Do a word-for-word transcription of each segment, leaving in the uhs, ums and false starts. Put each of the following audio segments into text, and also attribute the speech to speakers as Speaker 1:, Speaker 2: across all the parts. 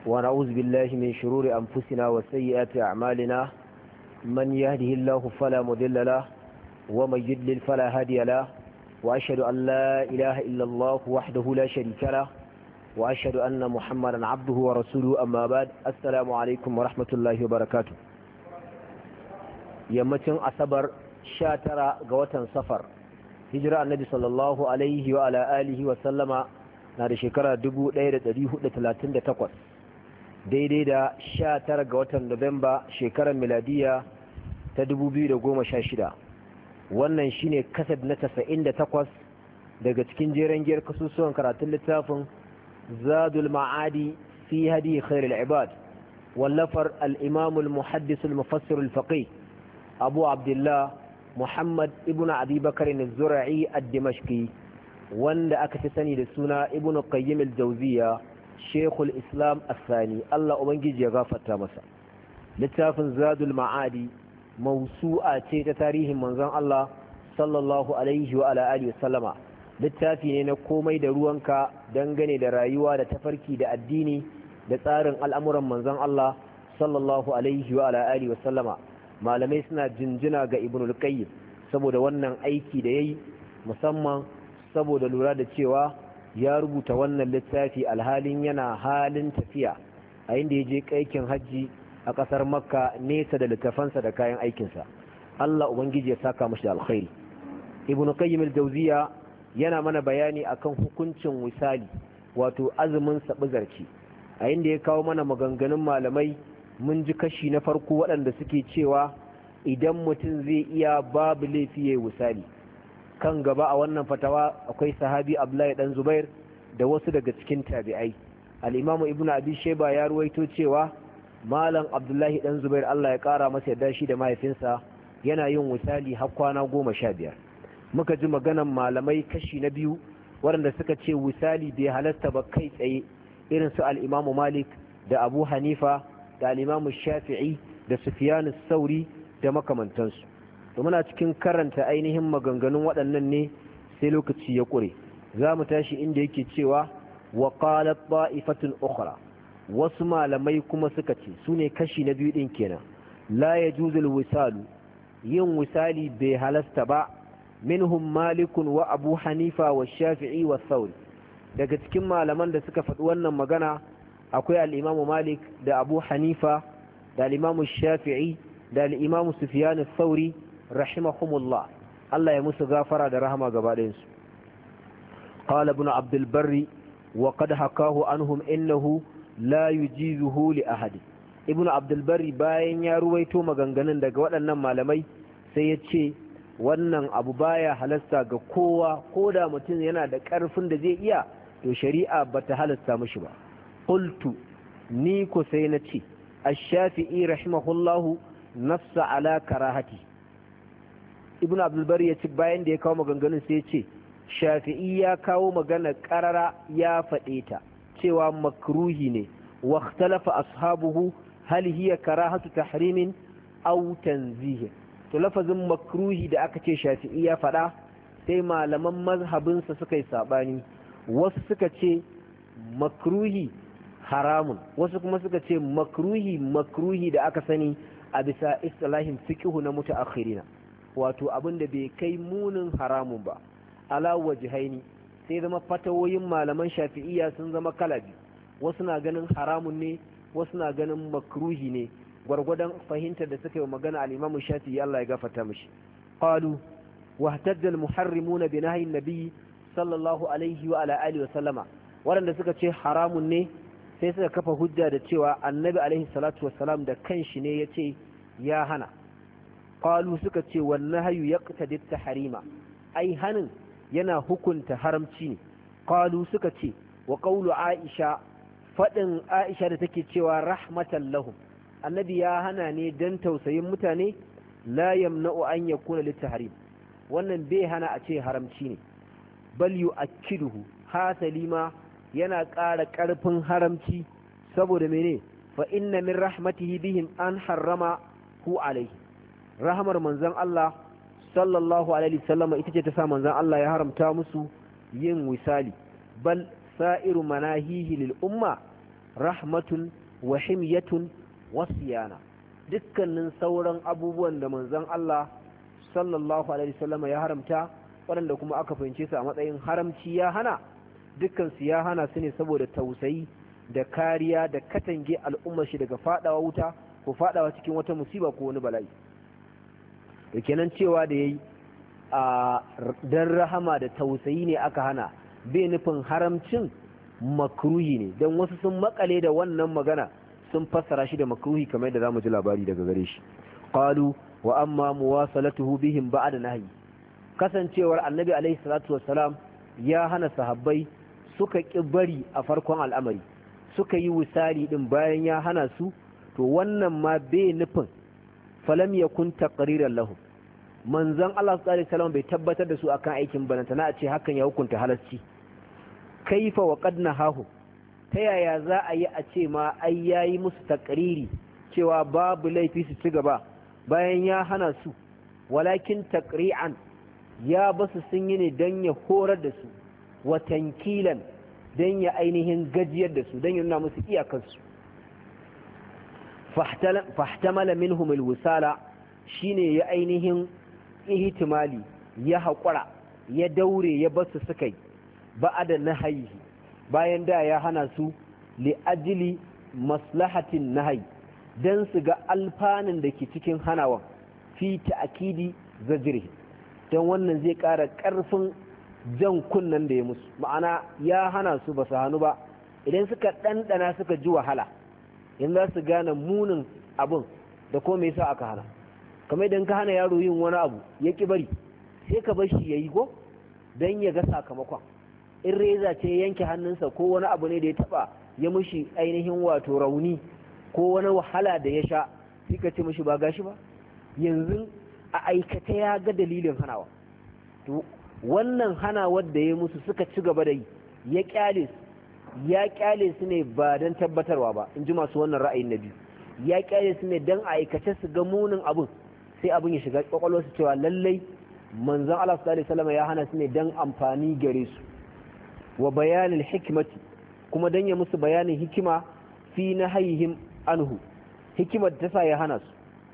Speaker 1: ونعوذ بالله من شرور أنفسنا وسيئات أعمالنا من يهده الله فلا مضل له ومن يضلل فلا هادي له وأشهد أن لا إله إلا الله وحده لا شريك له وأشهد أن محمدا عبده ورسوله أما بعد السلام عليكم ورحمة الله وبركاته yammacin asabar sha tara ga watan safar hijira annabi sallallahu alaihi wa ala alihi wa sallama na da shekara dubu ɗaya da ɗari hudu da talatin da takwas daidai da sha tara ga watan Nuwamba shekarar miladiya ta dubu biyu da goma sha shida. Wannan shine kasad na tasa'in da takwas daga cikin jeren giyar kasusuwan karatun littafin Zadul Ma'adi fi hadi khairul ibad wallafar al-imam al-muhaddis al-mufassir al-faqih Abu Abdullah Muhammad ibn Abi Bakr az-Zura'i ad-Dimashqi wanda aka fi sani da suna Ibn Qayyim al-Jawziyya Sheikhul Islam As-Sani Allah ubangiji ya gafarta masa. Littafin Zadul Ma'adi mawsu'a ce ta tarihin manzon Allah sallallahu alaihi wa ala alihi wasallama. Littafi ne na komai da ruwanka dangane da rayuwa da tafarki da addini da tsarin al'amuran manzon Allah sallallahu alaihi wa ala alihi wasallama. Malamai suna jinjina ga Ibn al-Qayyim saboda wannan aiki da yayi, musamman saboda lura da cewa ya rubuta wannan littafi alhalin yana halin tafiya a inda ya je kaikin hajji a ƙasar Makka nesa da littafansa da kayan aikinsa. Allah ubangiji ya saka mashi da alkhairi. Ibn Qayyim al-Jawziyya yana mana bayani akan hukuncin wisali, wato azumin sabizarci, a inda ya kawo mana maganganun malamai. Mun ji kashi na farko waɗanda suke cewa idan mutum zai iya babu laifi ya yi wisali. Kan gaba a wannan fatawa akwai sahabi Abdullahi dan Zubair da wasu daga cikin tabi'ai. Al-Imam Ibn Abi Shayba ya ruwaito cewa Malam Abdullahi dan Zubair Allah ya kara masa yarda shi da mahaifinsa yana yin wisali har kwana goma sha biyar. Muka ji maganan malamai kashi na biyu waɗanda suka ce wisali bai halatta ba kai tsaye, irin su al-Imam Malik da Abu Hanifa da al-Imam Shafi'i da Sufyan as-Sauri da makamantansu. to muna cikin karanta ainihin maganganun waɗannan ne sai lokaci ya ƙure. Za mu tashi inda yake cewa wa qalat ta'ifatun ukhra, wasu malamai kuma suka ce su ne kashi na biyu din kenan, la yajuzu al-wisalu, yin wisali bai halasta ba. Minhum malikun wa abu hanifa wa shafi'i wa thawri, daga cikin malaman da suka faɗi wannan magana akwai al-imam malik da abu hanifa da al-imam shafi'i da al-imam sufyan ath-thawri rahimahumullah, Allah ya musu gafara da rahama gaba ɗayan su. Qala ibn Abd al-Barr wa qad hakahu anhum innahu la yujizuhu li ahad. Ibn Abd al-Barr bayan ya ruwaito maganganun daga waɗannan malamai sai ya ce wannan abu baya halasta ga kowa, ko da mutum yana da ƙarfin da zai iya, to shari'a bata halasta mishi ba. Qultu, ni ko sai na ce ash-Shafi'i rahimahullahu nafsa ala karahati. Ibn Abdul Bari ya ci bayan da ya kawo maganganun sai ya ce Shafi'i ya kawo magana karara ya faɗe ta cewa makruhi ne, wa ikhtalafa ashabuhu hal hiya karahatu tahrimin aw tanzih. To lafazin makruhi da aka ce Shafi'i ya faɗa, sai malaman mazhabinsa suka yi sabani, wasu suka ce makruhi haramun, wasu kuma suka ce makruhi makruhi da aka sani a bisa istilahin fiqhu na mutaakhirina, wato abin da bai kai munin haramun ba. Ala wajhaini, sai zama fatawoyin malaman Shafi'iyya sun zama kala biyu, wasu na ganin haramun ne, wasu na ganin makruhi ne, gwargwadon fahimtar da suka yi magana al-Imam Shafi'i Allah ya gafarta mishi. Qalu wahtadda al-muharrimuna bi nahyi an-nabi sallallahu alaihi wa ala alihi wa sallama, waɗanda suka ce haramun ne sai suka kafa hujja da cewa annabi alaihi salatu wassalam da kanshi ne ya ce ya hana. Qalu suka ce wannan hayu yaqtadi at-tahrima, ai hanin yana hukunta haramci ne. Qalu suka ce wa qawlu Aisha, fadin Aisha da take cewa rahmatan lahum, annabi ya hana ne dan tausayin mutane, la yamna'u an yakuna lit-tahrim, wannan bai hana a ce haramci ne. Bal yu'akkiduhu, hasalima yana ƙara ƙarfin haramci, saboda mene? Fa inna min rahmatihi bihim an harrama hu alaihi, rahmar manzon Allah sallallahu alaihi wasallam ita ce ta sa manzon Allah ya haramta musu yin wisali. Bal sa'iru manahihi lil umma rahmatun wa himyatun wasiyana. Dukkanin sauran abubuwan da manzon Allah sallallahu alaihi wasallam ya haramta waɗanda kuma aka fahimce su a matsayin haramci ya hana, dukkan su ya hana su ne saboda tausayi da kariya da katange al'ummar shi daga fadawa wuta ko fadawa cikin wata musiba ko wani bala'i. da kenan cewa da yayi a dan rahama da tausayi ne aka hana, bai nufin haramcin makruhi ne, dan wasu sun makale da wannan magana sun fassara shi da makruhi kamar yadda zamu ji labari daga gare shi. qalu wa amma muwasalatuhu bihim ba'da nahyi, kasancewar annabi alaihi salatu wassalam ya hana sahabbai suka ki bari a farkon al'amari, suka yi wisali din bayan ya hana su, to wannan ma bai nufin falam yakun taqriran lahum, manzon Allah sallallahu alaihi wasallam bai tabbatar da su akan aikin bananta na a ce hakan ya hukunta halarci. kaifa wa qad nahahu, ta yaya za a yi a ce ma ai yayi musu taqriri cewa babu laifi su ci gaba bayan ya hana su, walakin taqri'an ya basu sun yi ne dan ya horar da su, wa tankilan dan ya ainihin gajiyar da su, dan ya nuna musu iyakansu. fahtamala minhum alwisala, shine ya ainihin ihtimali, ya haƙura ya daure ya basu suka yi ba'ada nahyi, bayan da ya hana su li ajli maslahatin nahyi, dan su ga alfanin da ke cikin hanawan fi ta'kidi zajri, dan wannan zai ƙara ƙarfin jan kunnan da ya musu, ma'ana ya hana su ba su hannu ba, idan suka ɗanɗana suka ji wahala in za su gane munin abin da ko me yasa aka hana. kamar idan ka hana yaro yin wani abu ya ki bari, sai ka bar shi yayi go dan ya ga sakamakon. in reza ce yanke hannunsa ko wani abu ne da ya taba ya mushi ainihin wato rauni ko wani wahala da ya sha, sai ka ce mushi ba gashi ba, yanzu a aikata ya ga dalilin hanawa. to wannan hanawar da ya musu suka ci gaba da yi, ya kyale su ya kyale su ne ba don tabbatarwa ba, in ji masu wannan ra'ayin na biyu, ya kyale su ne don aikace su ga munin abin, sai abin ya shiga kwakwalwarsu cewa lallai manzon Allah sallallahu alaihi wasallam ya hana su ne don amfani gare su, wa bayanin hikimati, kuma don ya musu bayanin hikima fi nahayihim anhu, hikimar ta sa ya hana su,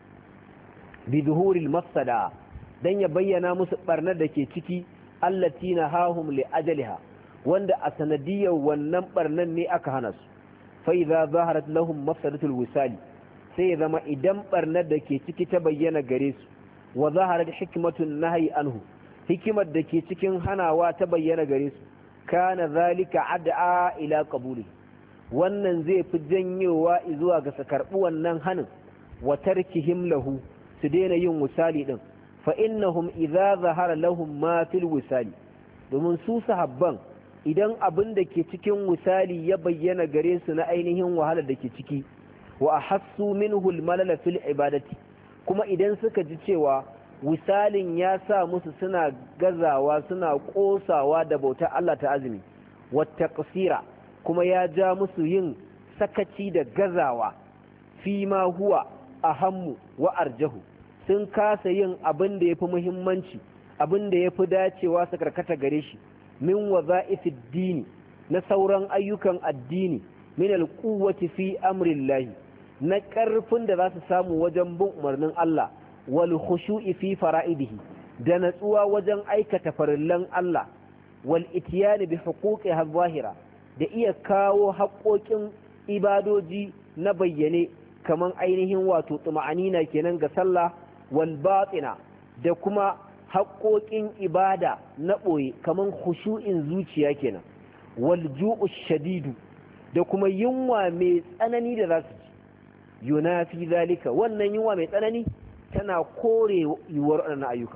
Speaker 1: bi zuhuril mafsada, don ya bayyana musu barnar da ke ciki, allati nahahum li ajaliha, wanda a sanadiyar wannan barnan ne aka hana su. fa idza zaharat lahum mafsadatul wisali, sai zama idan barnar da ke ciki ta bayyana gare su, wa zaharat hikmatun nahyi anhu, hikimar da ke cikin hanawa ta bayyana gare su, kana zalika ad'a ila qabuli, wannan zai fi janyowa zuwa ga su karbi wannan hanin, wa tarkihim lahu, su daina yin wisali din. fa innahum idza zahara lahum ma fil wisali, domin su sahabban idan abin da ke cikin misali ya bayyana gare su na ainihin wahalar da ke ciki, wa ahassu minhu almalala fil ibadati, kuma idan suka ji cewa wisalin ya sa musu suna gazawa suna kosawa da bauta Allah ta azumi, wa taqsira, kuma ya ja musu yin sakaci da gazawa fi ma huwa ahammu wa arjahu, sun kasa yin abin da yafi muhimmanci, abin da yafi dacewa su karkata gare shi, min waza'ifid dini, na sauran ayyukan addini, min alquwwati fi amrillahi, na karfin da za su samu wajen bin umarnin Allah, wal khushu'i fi fara'idihi, da natsuwa wajen aikata farillan Allah, wal ityani bi huquqiha zahira, da iya kawo haƙoƙin ibadoji na bayyane kaman ainihin wato tuma'anina kenan ga sallah, wal batina, da kuma haƙoƙin ibada na ɓoye kamar khushu'in zuciya kenan, wal ju'u shadidu, da kuma yunwa mai tsanani da za su ci, yunafi zalika, wannan yunwa mai tsanani tana kore yiwuwar waɗannan ayyuka.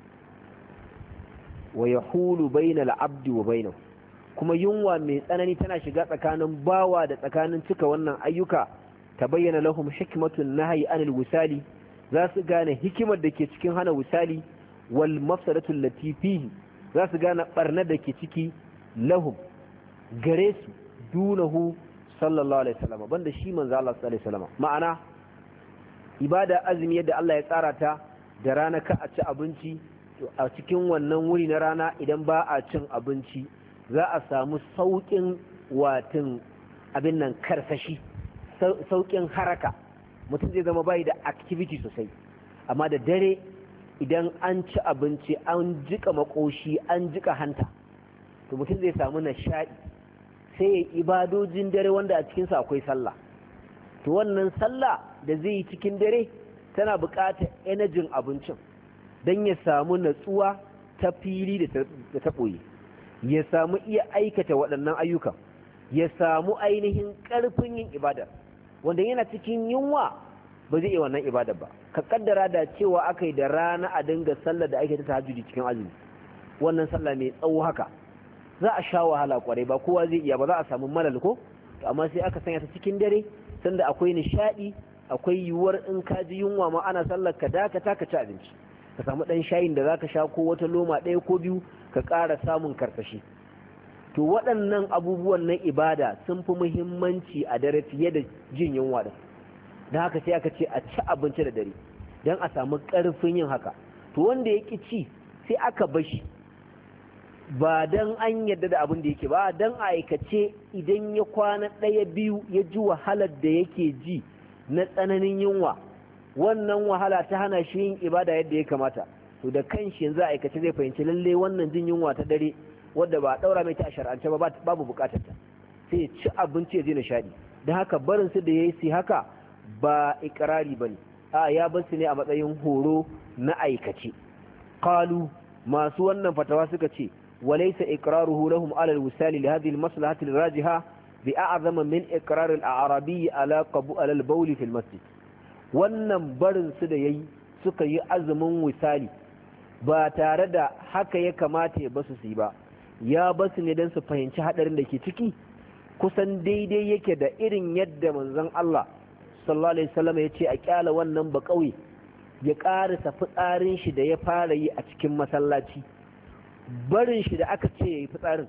Speaker 1: wa yahulu bainal abdi wa bainahu, kuma yunwa mai tsanani tana shiga tsakanin bawa da tsakanin cika wannan ayyuka. ta bayyana lahum hikmatun nahyi anil wisali, za su gane hikimar da ke cikin hana wisali, wal mafsadatu allati fihi, za su gane barnar da ke ciki, lahum gare su, dunahu sallallahu alaihi wasallam, banda shi manzo Allah sallallahu alaihi wasallam. ma'ana ibada azumi yadda Allah ya tsara ta, da rana ka a ci abinci, a cikin wannan wuri na rana idan ba a cin abinci za a samu saukin watin abin nan karsashi, saukin haraka, mutum zai zama bai da activity sosai. Amma da dare idan an ci abinci an jika makoshi an jika hanta, to mutum zai samu nishaɗi sai ya ibadojin dare wanda a cikinsa akwai sallah. To wannan sallah da zai yi cikin dare tana buƙatar enajin abincin don ya samu natsuwa ta fili da ta ɓoye, ya samu iya aikata waɗannan ayyukan, ya samu ainihin ƙarfin yin ibada, wanda yana cikin yunwa ba zai iya wannan ibada ba. Ka kaddara da cewa aka yi da rana a dinga sallar da ake ta tahajjudi cikin azumi, wannan sallah mai tsawo haka za a sha wahala kwarai, ba kowa zai iya ba, za a samu malal ko. Amma sai aka sanya ta cikin dare sanda akwai nishadi, akwai yiwuwar in ka ji yunwa ma ana sallar ka dakata ka ci abinci, ka samu dan shayin da zaka sha ko wata loma ɗaya ko biyu ka ƙara samun karkashi. To waɗannan abubuwan na ibada sun fi muhimmanci a dare fiye da jin yunwa da don haka sai aka ce a ci abinci da dare don a samu ƙarfin yin haka. To wanda ya ƙi ci sai aka bashi, ba don an yarda da abin da yake ba, don a aikace idan ya kwana ɗaya biyu ya ji wahalar da yake ji na tsananin yunwa, wannan wahala ta hana shi yin ibada yadda ya kamata, to da kanshi yanzu a aikace zai fahimci lalle wannan jin yunwa ta dare wadda ba a ɗaura mai ta a shar'ance ba babu bukatar ta, sai ya ci abinci ya je nishaɗi. Don haka barin su da ya yi su haka ba ikirari ba ne, a ya bar su ne a matsayin horo na aikace. Qalu, masu wannan fatawa suka ce walaysa iqraruhu lahum ala al-wisal li hadhihi al-maslahah al-rajiha bi a'zama min iqrar al-arabi ala qabu ala al-bawl fi al-masjid. Wannan barin su da yayi suka yi azumin wisali ba tare da haka ya kamata ya basu su yi ba, ya basu ne don su fahimci hadarin da ke ciki, kusan daidai yake da irin yadda manzon Allah sallallahu alaihi wasallam ya ce a kyala wannan ba kauye ya karasa fitsarin shi da ya fara yi a cikin masallaci. Barin shi da aka ce yayi fitsarin,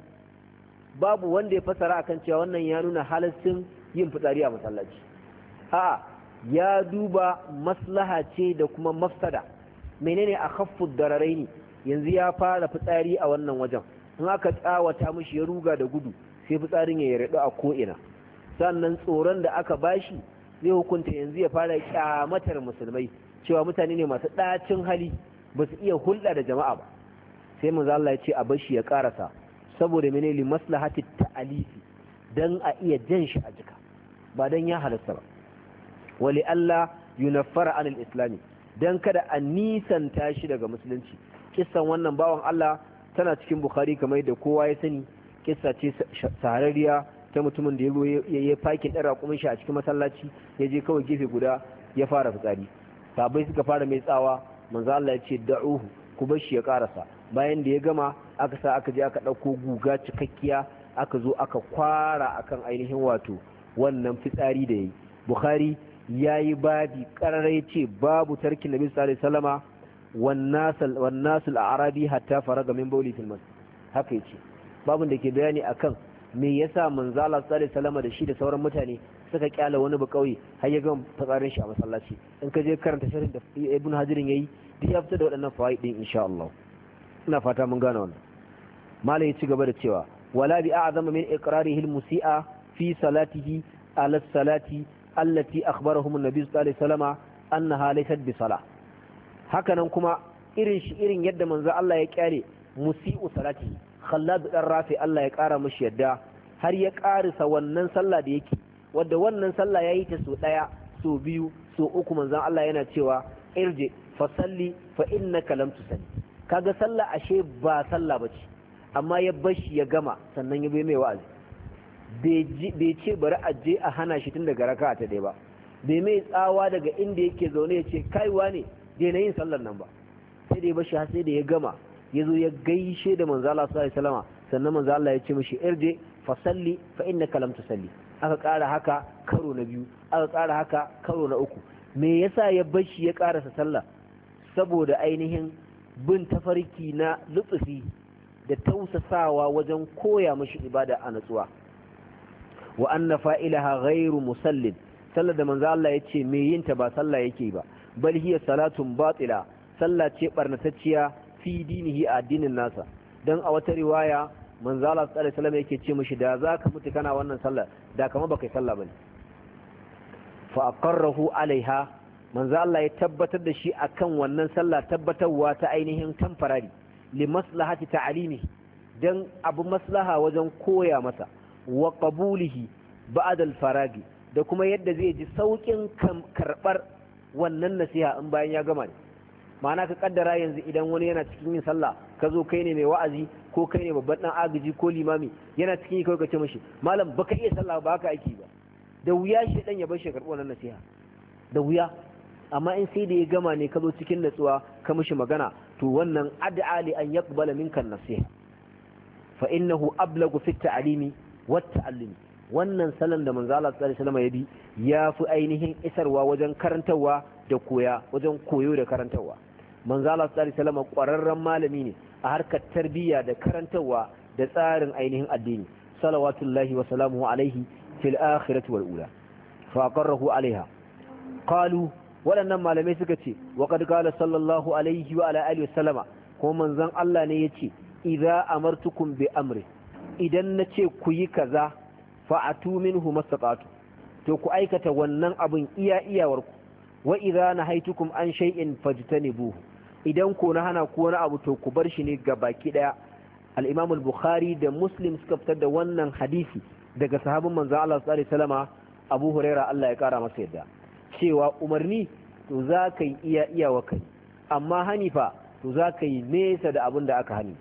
Speaker 1: babu wanda ya fasara akan cewa wannan ya nuna halaccin yin fitsari a masallaci. A'a, ya duba maslaha ce da kuma mafsada. Menene a khaffud dararaini? Yanzu ya fara fitsari a wannan wajen, in aka tsawata mishi ya ruga da gudu sai fitsarin ya yarda a ko'ina, sannan tsoron da aka bashi zai hukunta yanzu ya fara kyamatar musulmai, cewa mutane ne masu ɗacin hali, ba su iya hulɗa da jama'a ba. Sai manzo Allah ya ce a bashi ya karasa, saboda menene li maslahati ta'alifi, dan a iya jan shi a jika, ba dan ya halasta ba. Wali Allah yunaffara anil islami, dan kada a nisanta shi daga musulunci. Kissan wannan bawan Allah tana cikin Bukhari kamar da kowa ya sani, kissa ce sahararriya ta mutumin da ya yi fakin ɗan raƙumin shi a cikin masallaci, ya je kawai gefe guda ya fara fitsari. Sabai suka fara mai tsawa, manzo Allah ya ce da'uhu, ku bar shi ya karasa. Bayan da ya gama aka sa aka je aka ɗauko guga cikakkiya aka zo aka kwara akan ainihin wato wannan fitsari da yayi. Bukhari yayi babi ƙararai ce babu tarkin Nabi sallallahu alaihi wasallama wan nasul a'rabi hatta faraga min bawli fil masjid. Haka yace babun da ke bayani akan me yasa manzo Allah sallallahu alaihi wasallama da shi da sauran mutane suka kyala wani ba kauye har ya gama fitsarin shi a masallaci. In ka je karanta sharhin da Ibn Hajarin yayi duk ya fita da waɗannan fawaid din insha Allah. Ina fata mun gane wannan. Malam ya ci gaba da cewa wala bi a'zama min iqrarihi al-musi'a fi salatihi ala salati allati akhbarahum an-nabi sallallahu alaihi wasallama annaha laysat bi salah. Hakanan kuma irin shi irin yadda manzo Allah ya kyale musi'u salatihi, Khallad dan Rafi Allah ya kara mishi yadda har ya karisa wannan sallah da yake, wanda wannan sallah yayi ta so daya so biyu so uku, manzon Allah yana cewa irji fa salli fa innaka lam tusalli. Kaga sallah ashe ba sallah bace, amma ya bashi ya gama sannan ya bai mai wa'azi. Bai ce bari a je a hana shi tun daga raka'a ta dai ba, bai mai tsawa daga inda yake zaune ya ce kaiwa ne daina yin sallar nan ba, sai da ya bashi har sai da ya gama ya zo ya gaishe da manzo Allah sallallahu alaihi wasallam, sannan manzo Allah ya ce mishi irje fa salli fa innaka lam tusalli. Aka ƙara haka karo na biyu, aka ƙara haka karo na uku. Me yasa ya bashi ya ƙarasa sallah? Saboda ainihin bin tafarki na lutsufi da tausasawa wajen koya mashi ibada a natsuwa. Wa anna fa'ilaha ghairu musallin, sallar da manzo Allah ya ce me yinta ba sallah yake ba, bal hiya salatun batila, sallah ce barnatacciya fi dinihi a addinin nasa. Dan a wata riwaya manzo Allah sallallahu alaihi wasallam yake ce mishi da zaka mutu kana wannan sallah da kamar baka yi sallah bane fa aqarrahu alaiha manzo Allah ya tabbatar da shi akan wannan sallah tabbatarwa ta ainihin tamfarari li maslahati ta'limi dan abu maslaha wajen koya masa wa qabulihi ba'da al-faragi da kuma yadda zai ji saukin karbar wannan nasiha in bayan ya gama ne ma'ana ka kaddara yanzu idan wani yana cikin yin sallah ka zo kai ne mai wa'azi ko kai ne babban dan agaji ko limami yana cikin yi kawai ka ce mishi malam baka iya sallah ba haka aiki ba da wuya shi dan ya bar shi karɓi wannan nasiha da wuya amma in sai da ya gama ne ka zo cikin natsuwa ka mishi magana to wannan ad'a li an yaqbala minka nasiha fa innahu ablagu fi at-ta'limi wa at-ta'allumi wannan salon da manzo Allah sallallahu alaihi wasallam ya bi ya fi ainihin isarwa wajen karantawa da koya wajen koyo da karantawa manzo Allah sallallahu alaihi wasallam ƙwararren malami ne a harkar tarbiyya da karantawa da tsarin ainihin addini salawatullahi wa salamuhu alaihi fil akhirati wal ula fa aqarrahu alaiha qalu waɗannan malamai suka ce wa qad qala sallallahu alaihi wa ala alihi wasallama ko manzon Allah ne yace idza amartukum bi amri idan nace ku yi kaza fa'atu minhu mastaqatu to ku aikata wannan abin iya iyawarku wa idza nahaitukum an shay'in fajtanibuhu idan ko na hana ku wani abu to ku bar shi ne gabaki daya al-Imam al-Bukhari da Muslim suka fitar da wannan hadisi daga sahabin manzo Allah sallallahu alaihi wasallama Abu Huraira Allah ya kara masa yadda cewa umarni to za ka yi iya iyawa kai amma hanifa to za ka yi nesa da abin da aka hani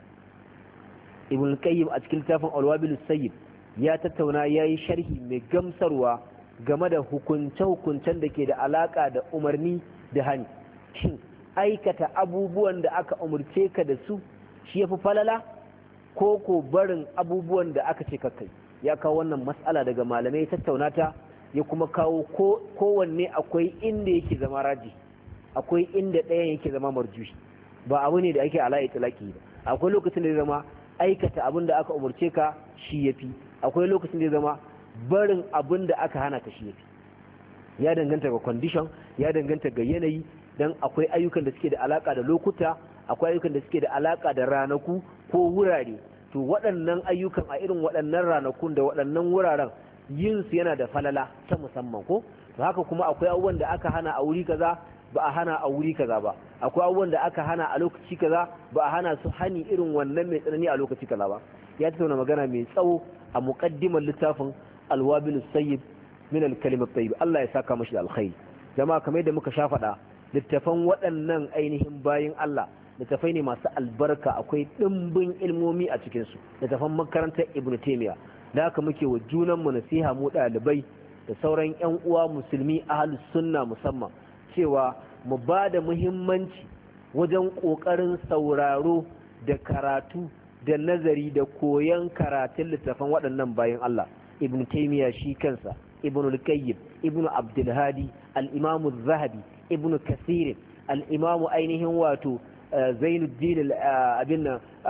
Speaker 1: Ibn Qayyim a cikin littafin Al-Wabil Sayyid ya tattauna yayi sharhi mai gamsarwa game da hukunce-hukuncen da ke da alaka da umarni da hani shin aikata abubuwan da aka umarce ka da su shi yafi falala ko ko barin abubuwan da aka ce ka kai ya kawo wannan mas'ala daga malamai tattauna ta ya kuma kawo kowanne akwai inda yake zama raji akwai inda ɗayan yake zama marjuhi ba abu ne da ake ala itlaqi ba akwai lokacin da ya zama aikata abin da aka umarce ka shi yafi akwai lokacin da ya zama barin abin da aka hana ka shi yafi ya danganta ga condition ya danganta ga yanayi dan akwai ayyukan da suke da alaka da lokuta akwai ayyukan da suke da alaka da ranaku ko wurare to waɗannan ayyukan a irin waɗannan ranakun da waɗannan wuraren yin su yana da falala ta musamman ko to haka kuma akwai abubuwan da aka hana a wuri kaza ba a hana a wuri kaza ba akwai abubuwan da aka hana a lokaci kaza ba a hana su hani irin wannan mai tsanani a lokaci kaza ba ya tattauna magana mai tsawo a muqaddimar littafin alwabil sayyib min al-kalim at-tayyib Allah ya saka mashi da alkhairi jama'a kamar yadda muka sha faɗa littafan waɗannan ainihin bayin Allah littafai ne masu albarka akwai ɗimbin ilmomi a cikin su littafan makarantar Ibn Taymiyyah da haka muke wa junan mu nasiha mu ɗalibai da sauran ƴan uwa musulmi ahlus sunna musamman cewa mu ba da muhimmanci wajen ƙoƙarin sauraro da karatu da nazari da koyon karatun littafan waɗannan bayan Allah Ibn Taymiyyah shi kansa Ibn al-Qayyim Ibn Abdul Hadi al-Imam az-Zahabi Ibn Kathir al-Imam ainihin wato Zainuddin abin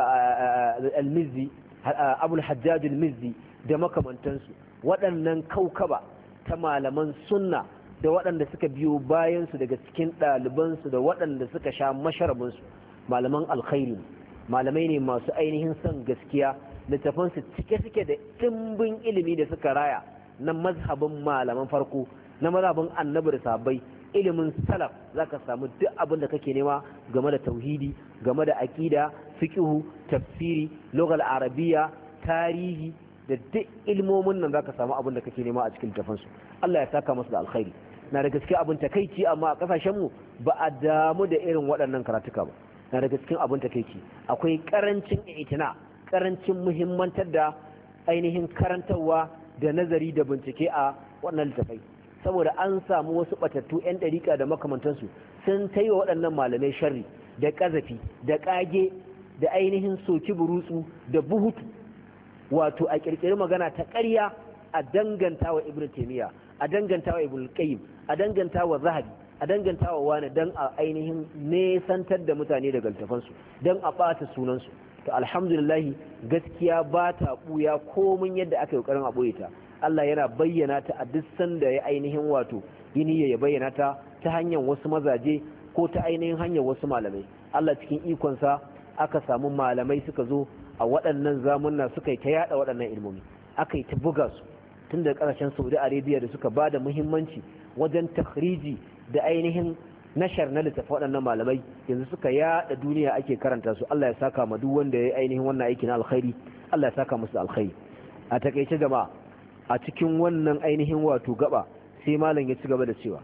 Speaker 1: al-Mizzi Abu al-Hajjaj al-Mizzi da makamantansu waɗannan kaukaba ta malaman sunna da waɗanda suka biyo bayansu daga cikin ɗalibansu da waɗanda suka sha masharabinsu malaman alkhairi malamai ne masu ainihin son gaskiya littafansu cike suke da ɗimbin ilimi da suka raya na mazhabin malaman farko na mazhabin annabi da sahabbai ilimin salaf zaka samu duk abin da kake nema game da tauhidi game da aqida fiqhu tafsiri lughal arabiyya tarihi da duk ilmomin nan zaka samu abin da kake nema a cikin littafansu Allah ya saka masu da alkhairi na da gaske abin takeici amma a kasashen mu ba a damu da irin waɗannan karatuka ba na da gaske abin takeici akwai karancin itina karancin muhimmantar da ainihin karantarwa da nazari da bincike a wannan littafai saboda an samu wasu batattu yan dariƙa da makamantansu sun ta yi wa waɗannan malamai sharri da ƙazafi da ƙage da ainihin soki burutsu da buhutu wato a ƙirƙiri magana ta ƙarya a danganta wa ibn taymiya a danganta wa ibn qayyim a danganta wa zahabi a danganta wa wani dan a ainihin nesantar da mutane daga littafansu dan a ɓata sunansu to alhamdulillah gaskiya ba ta ɓuya komin yadda aka yi ƙoƙarin a ɓoye ta Allah yana bayyana ta a duk sanda ya ainihin wato yini ya bayyana ta ta hanyar wasu mazaje ko ta ainihin hanyar wasu malamai Allah cikin ikonsa aka samu malamai suka zo a waɗannan zamunna suka yi ta yada waɗannan ilmomi, aka yi ta buga su tun da ƙasashen Saudi Arabia da suka ba da muhimmanci wajen takhriji da ainihin nashar na littafa waɗannan malamai, yanzu suka yada duniya ake karanta su. Allah ya saka ma duk wanda ya yi ainihin wannan aiki na alkhairi, Allah ya saka musu alkhairi. A takaice jama'a, a cikin wannan ainihin wato gaba sai malam ya ci gaba da cewa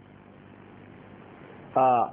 Speaker 1: a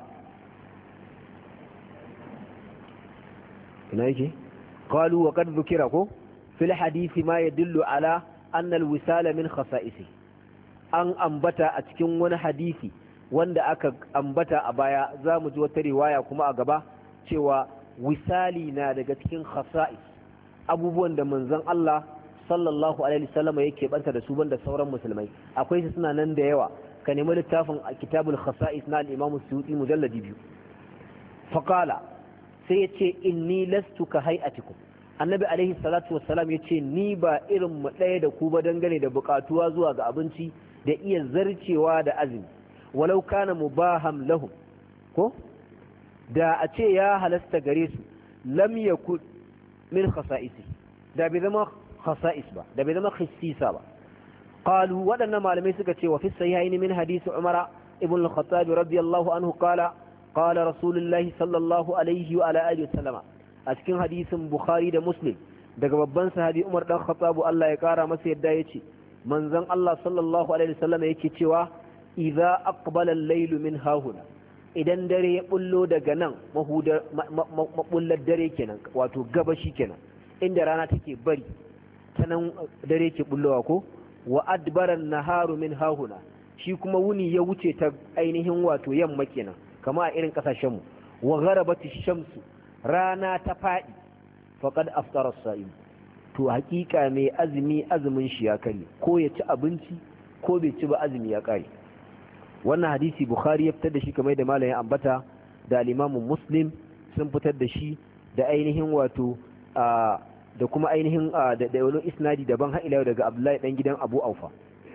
Speaker 1: ina yake qalu wa qad dhukira ko fil hadisi ma yadullu ala anna al wisala min khasa'isi, an ambata a cikin wani hadisi wanda aka ambata a baya, za mu ji wata riwaya kuma a gaba cewa wisali na daga cikin khasa'is, abubuwan da manzon Allah sallallahu alaihi wasallam yake banta da su banda sauran musulmai. Akwai su suna nan da yawa, ka nemi littafin kitabul khasa'is na al-Imam Suyuti mujalladi biyu. Faqala, sai yace inni lastu ka hay'atikum, annabi alaihi salatu wassalam yace ni ba irin mu ɗaya da ku ba dangane da bukatuwa zuwa ga abinci da iya zarcewa da azumi, walau kana mubaham lahum, ko da a ce ya halasta gare su, lam yakun min khasa'isi, da bai zama khasa'is ba, da bai zama khissisa ba. qalu, waɗannan malamai suka ce wa fi sahihaini min hadisi umara ibn al-khattab radiyallahu anhu qala qala rasulullahi sallallahu alaihi wa ala alihi wasallama, a cikin hadisin bukhari da muslim daga babban sahabi umar dan khattab Allah ya kara masa yadda yace manzon Allah sallallahu alaihi wasallama yake cewa idza aqbala al-laylu min hahuna, idan dare ya bullo daga nan mahudar mabullar dare kenan, wato gabashi kenan, inda rana take bari ta nan dare ke bullowa ko, wa adbaran naharu min hahuna, shi kuma wuni ya wuce ta ainihin wato yamma kenan, kama a irin kasashenmu, wa gharabati shamsu, rana ta fadi, faqad aftara as-sa'im, to hakika mai azumi azumin shi ya kare, ko ya ci abinci ko bai ci ba azumi ya kare. Wannan hadisi bukhari ya fitar da shi kamar da malamin ambata, da al-imamu muslim sun fitar da shi da ainihin wato a da kuma ainihin da wani isnadi daban har ila daga Abdullahi dan gidan Abu Aufa.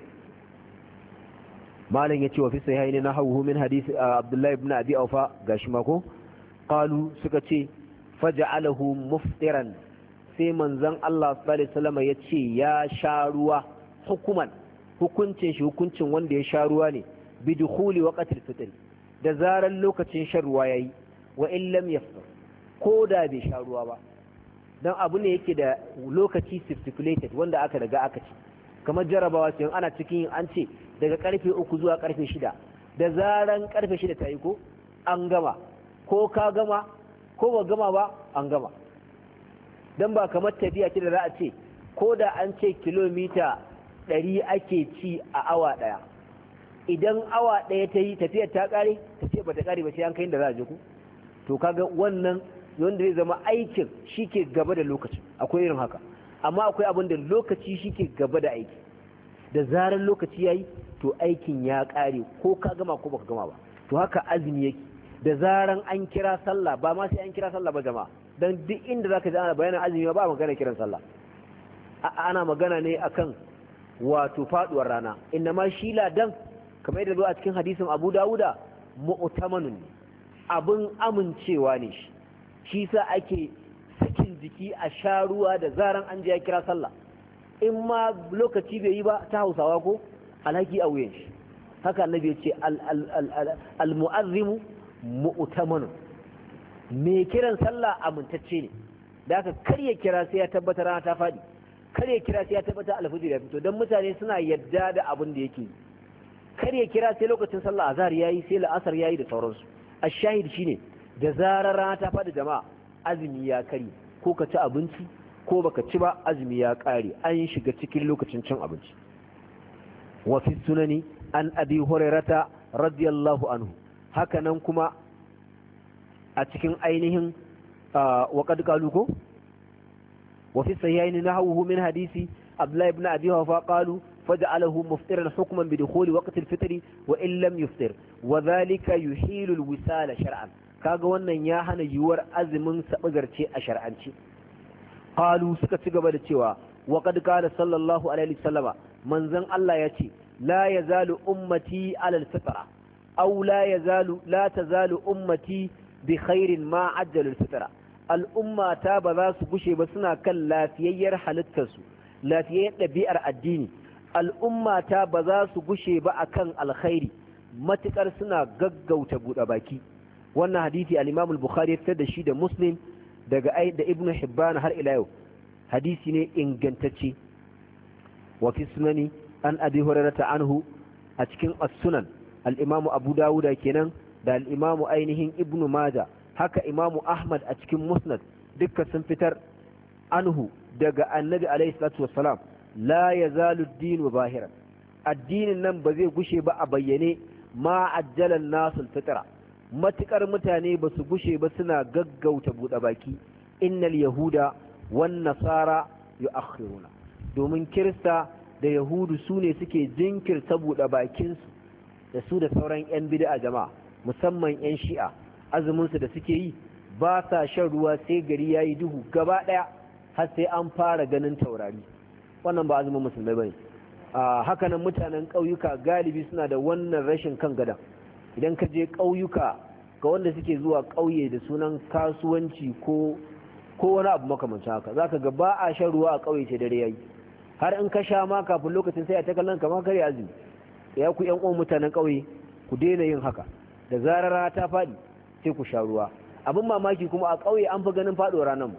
Speaker 1: Malam yace wa fi sahihaini nahawu min hadisi Abdullahi ibn Abi Aufa, gashi mako qalu suka ce faj'alahu muftiran, sai manzon Allah sallallahu alaihi wasallam yace ya sha ruwa, hukuman hukuncin shi hukuncin wanda ya sha ruwa ne, bi dukhuli waqtil fitr, da zaran lokacin shan ruwa yayi, wa in lam yafṭir, ko da bai sha ruwa ba, dan abu ne yake da lokaci stipulated wanda aka daga aka ci, kamar jarabawa sai ana cikin an ce daga karfe uku zuwa karfe shida, da zaran karfe shida ta yi ko an gama, ko ka gama ko ba gama ba an gama. Dan ba kamar tafiya ce da za a ce ko da an ce kilomita ɗari ake ci a awa ɗaya, idan awa ɗaya ta yi tafiyar ta ƙare, tafiyar ba ta ƙare ba sai an kai inda za a je ku, to kaga wannan wanda zai zama aikin shi ke gaba da lokaci, akwai irin haka. Amma akwai abin da lokaci shi ke gaba da aiki, da zarar lokaci ya yi to aikin ya ƙare, ko ka gama ko baka gama ba. To haka azumi yake, da zaran an kira sallah, ba ma sai an kira sallah ba jama'a, don duk inda za ka ji ana bayanin azumi ba magana kiran sallah, ana magana ne akan wato faduwar rana. Inna ma shi ladan, kamar yadda zo a cikin hadisin Abu Dawuda, mu'tamanun ne, abin amincewa ne shi, shi sa ake sakin jiki a sha ruwa da zaran an je ya kira sallah. In ma lokaci bai yi ba, ta Hausawa ko alhaki a wuyan shi. Haka annabi ya ce al-mu'azzimu mu'tamanun, me kiran sallah amintacce ne, da aka karya kira sai ya tabbata rana ta fadi, karya kira sai ya tabbata alfajir ya fito, don mutane suna yadda da abin da yake. Karya kira sai lokacin sallah azhar yayi, sai la'asar yayi da sauransu. Ash-shahid shine da zarar rana ta faɗi jama'a, azumi ya kare, ko ka ci abinci ko baka ci ba, azumi ya ƙare, an shiga cikin lokacin cin abinci. Wa fi sunani an abi hurairata radiyallahu anhu, haka nan kuma a cikin ainihin wa qad qalu ko wa fi sahihaini nahawhu min hadisi Abdullah ibn Abi Awfa qalu faj'alahu muftiran hukman bi dukhuli waqti al-fitr wa in lam yuftir wa dhalika yuhilu al-wisala shar'an. Kaga wannan ya hana yiwuwar azumin sabagarce a shar'anci. Qalu, suka ci gaba da cewa wa qad qala sallallahu alaihi wasallama, manzon Allah ya ce la yazalu ummati ala al-fitra aw la yazalu la tazalu ummati bi khairin ma ajjalu al-fitra. al'ummata ba za su gushe ba suna kan lafiyayyar halittarsu lafiyayyar ɗabi'ar addini al'ummata ba za su gushe ba akan alkhairi matukar suna gaggauta buɗe baki wannan hadisi al-Imam al-Bukhari ya fitar da shi da Muslim daga ai da Ibn Hibban har ila yau hadisi ne ingantacce wa fi sunani an Abi Hurairah anhu a cikin as-sunan al-Imam Abu Dawud kenan da al-Imam ainihin Ibn Majah haka Imam Ahmad a cikin Musnad dukkan sun fitar anhu daga Annabi alaihi salatu wassalam la yazalu ad-din zahiran addinin nan ba zai gushe ba a bayyane ma ajjalan nasul fitra matukar mutane ba su gushe ba suna gaggauta buɗe baki innal yahuda wan nasara yu'akhiruna domin kirista da yahudu su ne suke jinkirta buɗe bakinsu da su da sauran yan bid'a jama'a musamman yan shi'a azumin su da suke yi ba sa shan ruwa sai gari yayi duhu gaba daya har sai an fara ganin taurari wannan ba azumin musulmai bane a hakanan mutanen ƙauyuka galibi suna da wannan rashin kan gada idan ka je ƙauyuka ga wanda suke zuwa ƙauye da sunan kasuwanci ko ko wani abu makamancin haka zaka ga ba a shan ruwa a ƙauye sai dare yayi har in ka sha ma kafin lokacin sai a ta kallon kamar kare azumi ya ku ƴan uwan mutanen ƙauye ku daina yin haka da zarar rana ta faɗi sai ku sha ruwa abin mamaki kuma a ƙauye an fi ganin faɗuwar ranar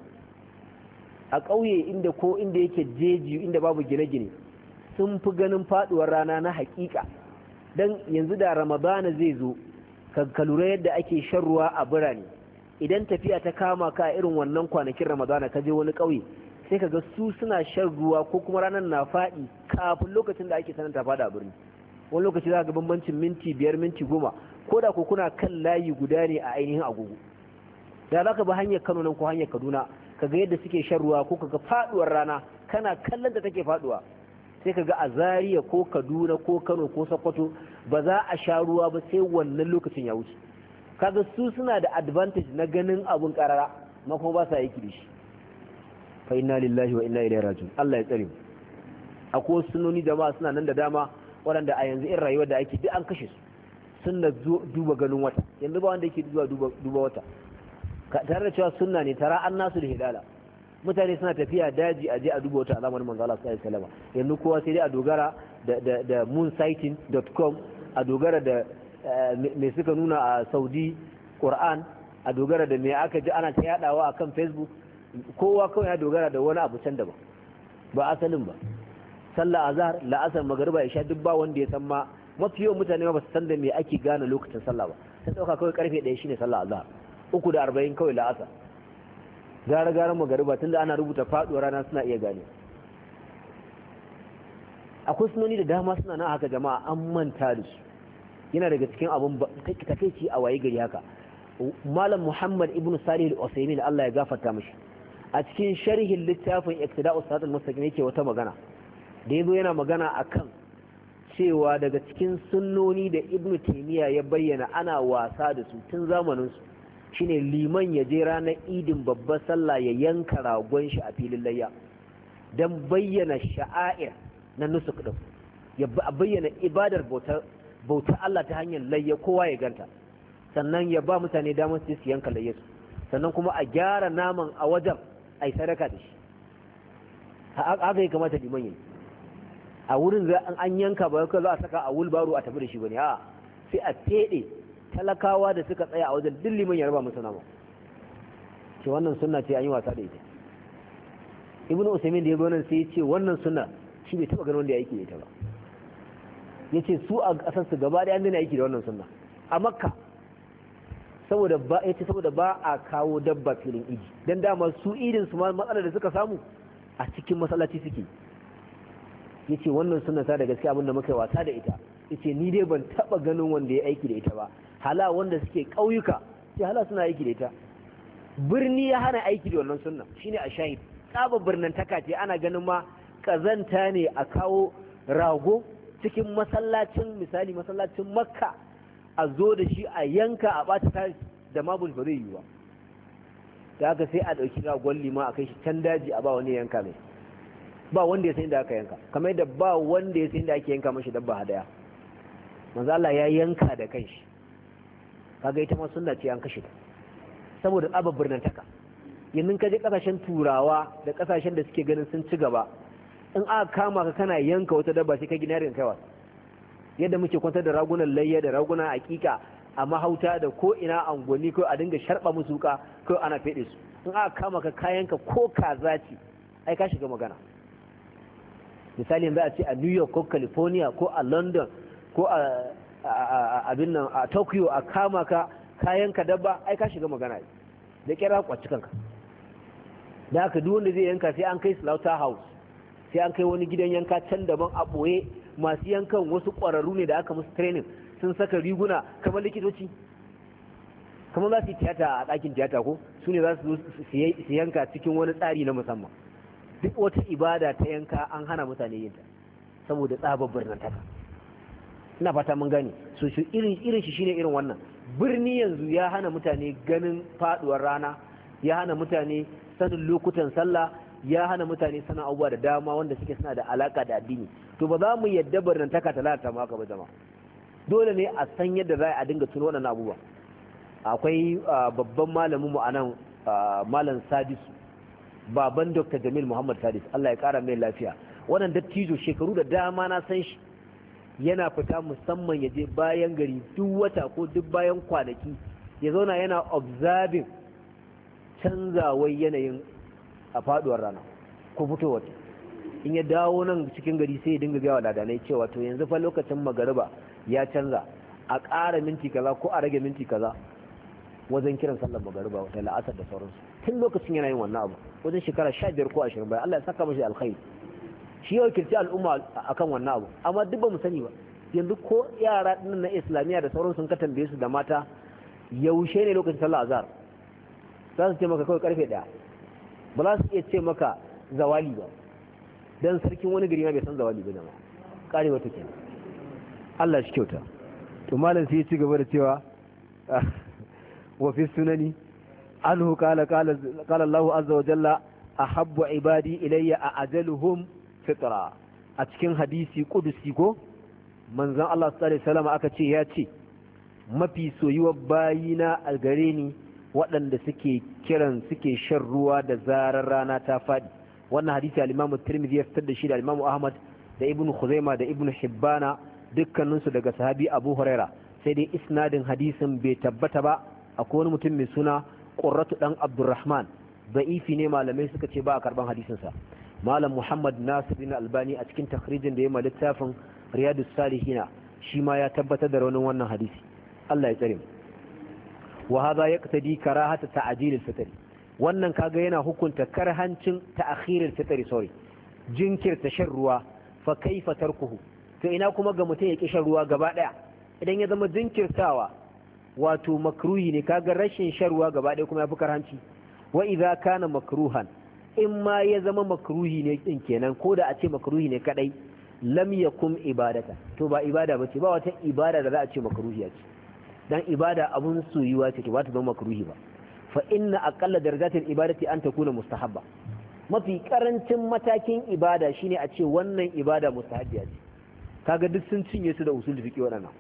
Speaker 1: a ƙauye inda ko inda yake jeji inda babu gine-gine sun fi ganin faduwar rana na hakika dan yanzu da ramadana zai zo ka lura yadda ake shan ruwa a birane idan tafiya ta kama ka irin wannan kwanakin ramadana ka je wani ƙauye sai ka ga su suna shan ruwa ko kuma ranar na faɗi kafin lokacin da ake sanar ta faɗa a birni wani lokaci za ga bambancin minti biyar minti goma ko da ko kuna kan layi guda ne a ainihin agogo da za ka bi hanyar kano nan ko hanyar kaduna ka ga yadda suke shan ruwa ko ka ga faduwar rana kana kallon da take faduwa sai ka ga a Zaria ko Kaduna ko Kano ko Sokoto ba za a sha ruwa ba sai wannan lokacin ya wuce kaga su suna da advantage na ganin abun karara ma kuma ba sa aiki da shi fa inna lillahi wa inna ilaihi raji'un Allah ya tsare mu akwai sunoni jama'a suna nan da dama waɗanda a yanzu in rayuwar da ake duk an kashe su sunna duba ganin wata yanzu ba wanda yake zuwa duba duba wata tare da cewa sunna ne tara an nasu da hidala mutane suna tafiya daji a je a duba wata alamar manzo Allah sallallahu alaihi wasallam yanzu kowa sai dai a dogara da da, da moonsighting dot com a dogara da me suka nuna a Saudi Quran a dogara da me aka ji ana ta yadawa akan Facebook kowa kawai ya dogara da wani abu can daban ba asalin ba sallah azhar la'asar magriba isha duk ba wanda ya san ma mafi yawan mutane ba su san da me ake gane lokacin sallah ba sai dauka kawai karfe ɗaya shine sallah azhar uku da arba'in kawai la'asar gara gara magariba tunda ana rubuta faduwar rana suna iya gane akwai sunoni da dama suna nan haka jama'a an manta da su yana daga cikin abun takeici a waye gari haka malam Muhammad ibn Salih al-Usaymin Allah ya gafarta mishi a cikin sharhin littafin Iqtida'us Siratal Mustaqim yake wata magana da yazo yana magana akan cewa daga cikin sunnoni da Ibn Taymiyyah ya bayyana ana wasa da su tun zamanin su shine liman ya je ranar idin babbar sallah ya yanka ragon shi a filin layya don bayyana sha'air na nusuk din ya bayyana ibadar bautar Allah ta hanyar layya kowa ya ganta sannan ya ba mutane damar su yanka layya su sannan kuma a gyara naman a wajen a yi sadaka da shi haka ya kamata liman yi a wurin an yanka ba za a saka a wulbaro a tafi da shi bane a sai a teɗe talakawa da suka tsaya a wajen dilliman ya raba musu nama ce wannan sunna ce an yi wasa da ita ibn usaimin da ya zo nan sai ya ce wannan sunna shi bai taba ganin wanda ya aiki da ita ba ya ce su a ƙasar su gaba da an dana aiki da wannan sunna a makka saboda ba ya ce saboda ba a kawo dabba filin idi dan dama su idin su ma matsalar da suka samu a cikin masallaci suke ya ce wannan sunna ta da gaskiya abin da muka yi wasa da ita ya ce ni dai ban taba ganin wanda ya aiki da ita ba hala wanda suke ƙauyuka sai hala suna aiki da ita birni ya hana aiki da wannan sunna shine a shahid tsaba birnin taka ce ana ganin ma kazanta ne a kawo rago cikin masallacin misali masallacin makka a zo da shi a yanka a bata ta da mabul ba zai yi ba da haka sai a ɗauki ragon lima a kai shi can daji a ba wani yanka mai ba wanda ya san inda aka yanka kamar yadda ba wanda ya san inda ake yanka mashi dabba hadaya manzo Allah ya yanka da kanshi kaga ita ma sunna ce an kashe ta saboda tsaba birnin taka yanzu ka je kasashen turawa da kasashen da suke ganin sun ci gaba, in aka kama ka kana yanka wata dabba sai ka gina yarin kaiwa, yadda muke kwantar da ragunan layya da ragunan hakika a mahauta da ko ina angoni ko a dinga sharba musu wuka ko ana fede su, in aka kama ka kayanka ko kaza ce ai ka shiga magana. misali yanzu a ce a New York ko California ko a London ko a abin nan a Tokyo a kama ka kayanka dabba ai ka shiga magana da kira kwaci kanka. da haka duk wanda zai yanka sai an kai slaughter house, sai an kai wani gidan yanka can daban a boye, masu yankan wasu ƙwararru ne da aka musu training, sun saka riguna kamar likitoci, kamar za su yi tiyata a ɗakin tiyata ko su ne za su yanka cikin wani tsari na musamman. duk wata ibada ta yanka an hana mutane yin ta saboda tsabar birnin taka. ina fata mun gane. so shi irin irin shi shine irin wannan. birni yanzu ya hana mutane ganin faduwar rana, ya hana mutane sanin lokutan sallah, ya hana mutane sanin abubuwa da dama wanda suke suna da alaka da addini. to ba za mu yadda birnin taka ta lalata maka ba jama'a. dole ne a san yadda za a dinga tuno waɗannan abubuwa. akwai babban malamin mu anan malam Sadisu, baban Dr. Jamil Muhammad Sadis, Allah ya kara mai lafiya. wannan dattijo shekaru da dama na san shi, yana fita musamman ya je bayan gari duk wata ko duk bayan kwanaki ya zauna yana observing canzawar yanayin a faduwar rana ko fitowar. in ya dawo nan cikin gari sai ya dinga gawa ladanai cewa to yanzu fa lokacin magariba ya canza, a ƙara minti kaza ko a rage minti kaza wajen kiran sallar magariba wata la'asar da sauransu. tun lokacin yana yin wannan abu wajen shekara sha biyar ko ashirin bayan. Allah ya saka mashi alkhairi. shi ya wakilci al'umma akan wannan abu, amma duk ba mu sani ba. yanzu ko yara ɗin na islamiyya da sauransu sun ka tambaye su da mata yaushe ne lokacin sallar azhar, za su ce maka kawai karfe ɗaya, ba za su iya ce maka zawali ba, dan sarkin wani gari ma bai san zawali ba jama'a. kare wata kenan. Allah shi kyauta. to malam sai ya ci gaba da cewa wa fi sunani anhu qala qala qala Allah azza wa jalla ahabbu ibadi ilayya a'jaluhum fitra. a cikin hadisi kudusi ko manzon Allah sallallahu alaihi wasallam aka ce ya ce mafi soyuwar bayina a gare ni waɗanda suke kiran suke shan ruwa da zarar rana ta faɗi. wannan hadisi al-Imam Tirmidhi ya fitar da shi da al-Imam Ahmad da Ibn Khuzaimah da Ibn Hibbana dukkaninsu daga sahabi Abu Huraira, sai dai isnadin hadisin bai tabbata ba. akwai wani mutum mai suna Qurratu dan Abdurrahman, da'ifi ne, malamai suka ce ba a karban hadisin sa. Malam Muhammad Nasir bin Albani a cikin takhrijin da ya ma littafin Riyadus Salihin shi ma ya tabbatar da raunin wannan hadisi. Allah ya tsare mu. wa hadha yaqtadi karahata ta'jil al-fitr. wannan kaga yana hukunta karhancin ta'khir al-fitr, sorry, jinkirta shan ruwa. fa kaifa tarkuhu, to ina kuma ga mutum ya ki shan ruwa gaba daya? idan ya zama jinkirtawa wato makruhi ne, kaga rashin shan ruwa gaba daya kuma yafi karhanci. wa idza kana makruhan, in ma ya zama makruhi ne din kenan, ko da a ce makruhi ne kadai, lam yakum ibadata, to ba ibada bace, ba wata ibada da za a ce makruhi ce. dan ibada abun soyuwa ce, to ba ta zama makruhi ba. fa inna aqalla darajatil ibadati an takuna mustahabba. mafi karancin matakin ibada shine a ce wannan ibada mustahabbiya ce. kaga duk sun cinye su da usul fiqi wadannan.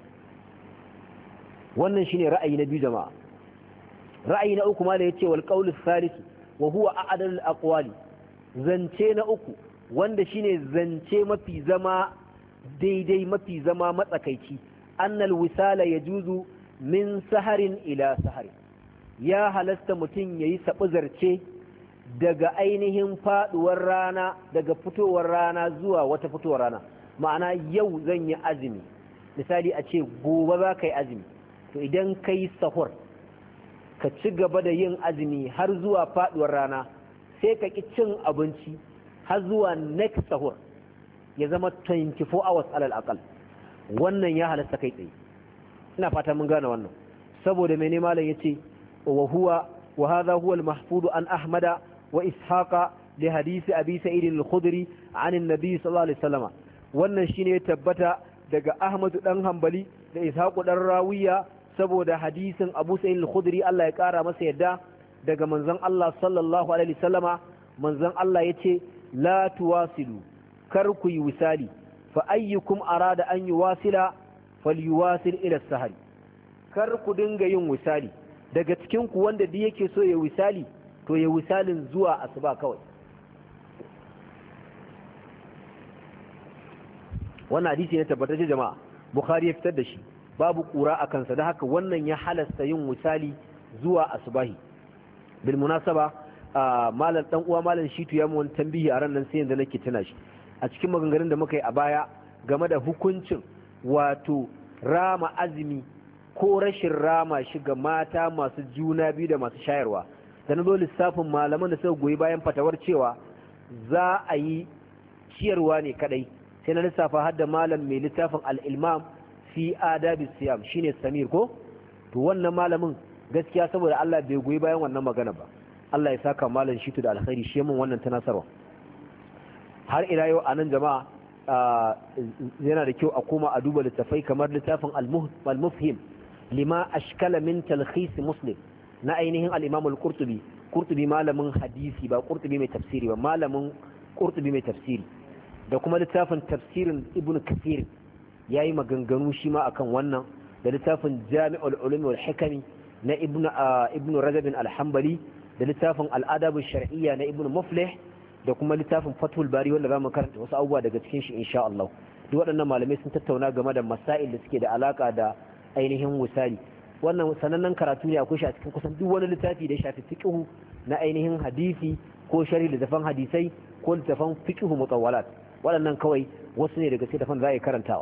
Speaker 1: wannan shine ra'ayi na biyu jama'a. ra'ayi na uku ma da yace wal qawlu thalith wa huwa a'dal al aqwali, zance na uku wanda shine zance mafi zama daidai, mafi zama matsakaici, annal wisala yajuzu min saharin ila saharin. ya halasta mutum yayi sabuzarce daga ainihin faduwar rana, daga fitowar rana zuwa wata fitowar rana. ma'ana yau zan yi azumi, misali a ce gobe za ka yi azumi, to idan ka yi sahur ka ci gaba da yin azumi har zuwa faduwar rana, sai ka ki cin abinci har zuwa next sahur, ya zama twenty-four hours alal aqal. wannan ya halasta kai tsaye. ina fata mun gane wannan. saboda mene malam yace wa huwa wa hadha huwa al-mahfuz an ahmada wa ishaqa li hadisi abi sa'id al-khudri an an-nabi sallallahu alaihi wasallam. wannan shine ya tabbata daga Ahmad dan Hanbali da Ishaqu dan Rawiya saboda hadisin Abu Sa'id al-Khudri, Allah ya kara masa yadda, daga manzon Allah sallallahu alaihi wasallama. manzon Allah yace la tuwasilu, kar ku yi wisali, fa ayyukum arada an yuwasila falyuwasil ila sahari. kar ku dinga yin wisali, daga cikin ku wanda duk yake so ya wisali to ya wisalin zuwa asuba kawai. wannan hadisi ne tabbatacce jama'a, Bukhari ya fitar da shi, babu kura a kansa, da haka wannan ya halasta yin wisali zuwa asubahi. bil munasaba malam dan uwa malam Shitu ya mu wani tambihi a ran nan sai yanzu nake tuna shi a cikin maganganun da muka yi a baya game da hukuncin wato rama azumi ko rashin rama shi ga mata masu juna biyu da masu shayarwa. da na zo lissafin malaman da suka goyi bayan fatawar cewa za a yi ciyarwa ne kadai, sai na lissafa har da malam mai littafin al-ilmam fi adabi siyam shine Samir ko to wannan malamin gaskiya saboda Allah bai goyi bayan wannan magana ba. Allah ya saka malam Shitu da alkhairi, shi mun wannan tanasarwa. har ila yau anan jama'a yana da kyau a koma a duba littafai kamar littafin al-mufhim lima ashkala min talkhis muslim na ainihin al-imam al-qurtubi qurtubi malamin hadisi ba qurtubi mai tafsiri ba, malamin qurtubi mai tafsiri, da kuma littafin tafsirin ibn kathir yayi maganganu shi ma akan wannan, da littafin jami'ul ulum wal hikami na ibn ibn rajab al-hanbali, da littafin al-adab ash-shar'iyya na ibn muflih, da kuma littafin fathul bari wanda zamu karanta wasu abubuwa daga cikin shi insha Allah. duk waɗannan malamai sun tattauna game da masail da suke da alaka da ainihin wisali. wannan sanannen karatu ne akwai shi a cikin kusan duk wani littafi da ya shafi fiqhu na ainihin hadisi ko sharhi littafan hadisai ko littafan fiqhu mutawwalat. waɗannan kawai wasu ne daga cikin littafan za a yi karantawa.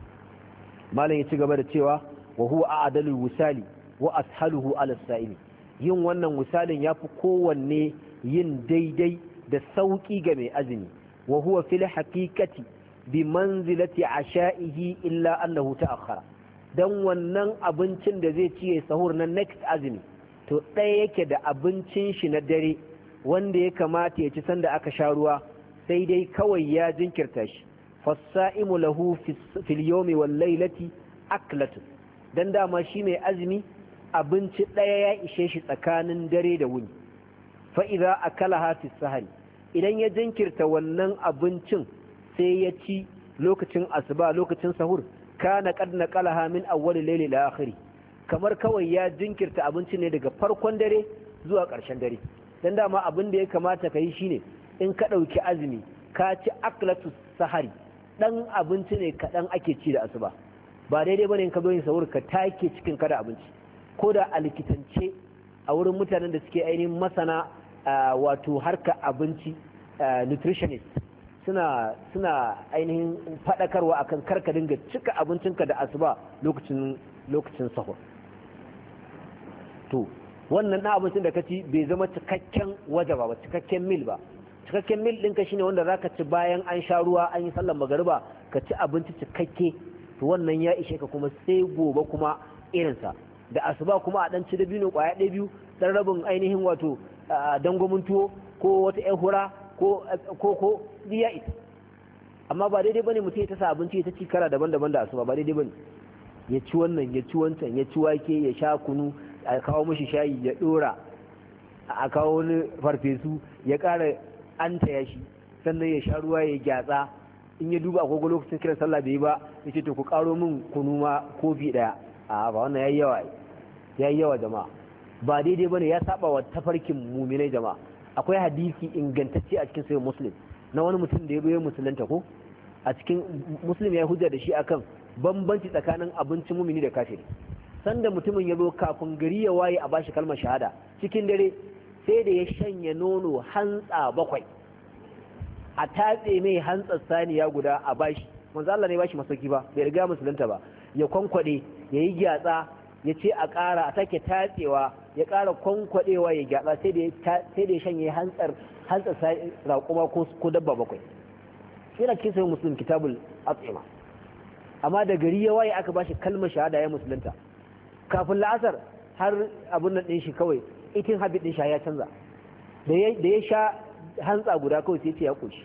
Speaker 1: malam ya ci gaba da cewa wa huwa a'dalul wisali wa ashaluhu ala sa'ili. yin wannan wisalin yafi kowanne yin daidai da sauki ga mai azumi. wa huwa fil haqiqati bi manzilati asha'ihi illa annahu ta'akhkhara. dan wannan abincin da zai ci ya sahur na next azumi to ɗaya yake da abincin shi na dare wanda ya kamata ya ci sanda aka sha ruwa, sai dai kawai ya jinkirta shi. fasa'imu lahu fil yawmi wal laylati aklatu. dan dama shi mai azumi abinci ɗaya ya ishe shi tsakanin dare da wuni. fa idza akalaha fi sahari, idan ya jinkirta wannan abincin sai ya ci lokacin asuba lokacin sahur, kana qad naqalaha min awwal layli ila akhiri, kamar kawai ya jinkirta abinci ne daga farkon dare zuwa ƙarshen dare. dan dama abin da ya kamata ka yi shine in ka ɗauki azumi ka ci aklatu sahari, dan abinci ne kaɗan ake ci da asuba. ba daidai bane in ka zo yin sahur ka take cikin kada abinci, ko da a likitance a wurin mutanen da suke ainihin masana wato harka abinci nutritionist suna suna ainihin faɗakarwa akan karka dinga cika abincinka da asuba lokacin lokacin sahur. to wannan na abincin da ka ci bai zama cikakken wajaba ba, cikakken mil ba. cikakken mil ɗinka shine wanda zaka ci bayan an sha ruwa an yi sallar magariba ka ci abinci cikakke, to wannan ya ishe ka kuma sai gobe kuma irinsa. da asuba kuma a ɗan ci dabino ƙwaya ɗaya biyu, ɗan rabin ainihin wato dangwamin tuwo ko wata ƴan hura ko ko biya ita. amma ba daidai bane mutum ya ta sa abinci ya ta ci kara daban-daban da asuba, ba daidai bane. ya ci wannan ya ci wancan ya ci wake ya sha kunu, a kawo mishi shayi ya dora, a kawo wani farfesu ya ƙara an taya shi, sannan ya sha ruwa ya gyatsa. in ya duba agogo lokacin kiran sallah bai yi ba ya ce to ku ƙaro min kunu ma kofi ɗaya. a ba wannan yayi yawa yayi yawa jama'a, ba daidai bane, ya saba wa tafarkin muminai jama'a. akwai hadisi ingantacce a cikin sahih muslim na wani mutum da ya bayyana musulunta ko a cikin muslim ya hujja da shi akan bambanci tsakanin abincin mumini da kafiri. sanda mutumin ya zo kafin gari ya waye a bashi kalmar shahada cikin dare sai da ya shanya nono hantsa bakwai, a tatse mai hantsar saniya guda a bashi. manzo Allah ne bashi masauki ba, bai riga musulunta ba. ya kwankwade yayi gyatsa ya ce a ƙara a take tatsewa, ya ƙara kwankwadewa ya gyatsa sai da sai da ya shanye hantsar hantsar raƙuma ko ko dabba bakwai. yana cikin sahih muslim kitabul at'ima. amma da gari ya waye aka bashi kalmar shahada ya musulunta. kafin la'asar har abun nan din shi kawai itin habit din sha ya canza, da ya sha hantsa guda kawai sai ce ya koshi.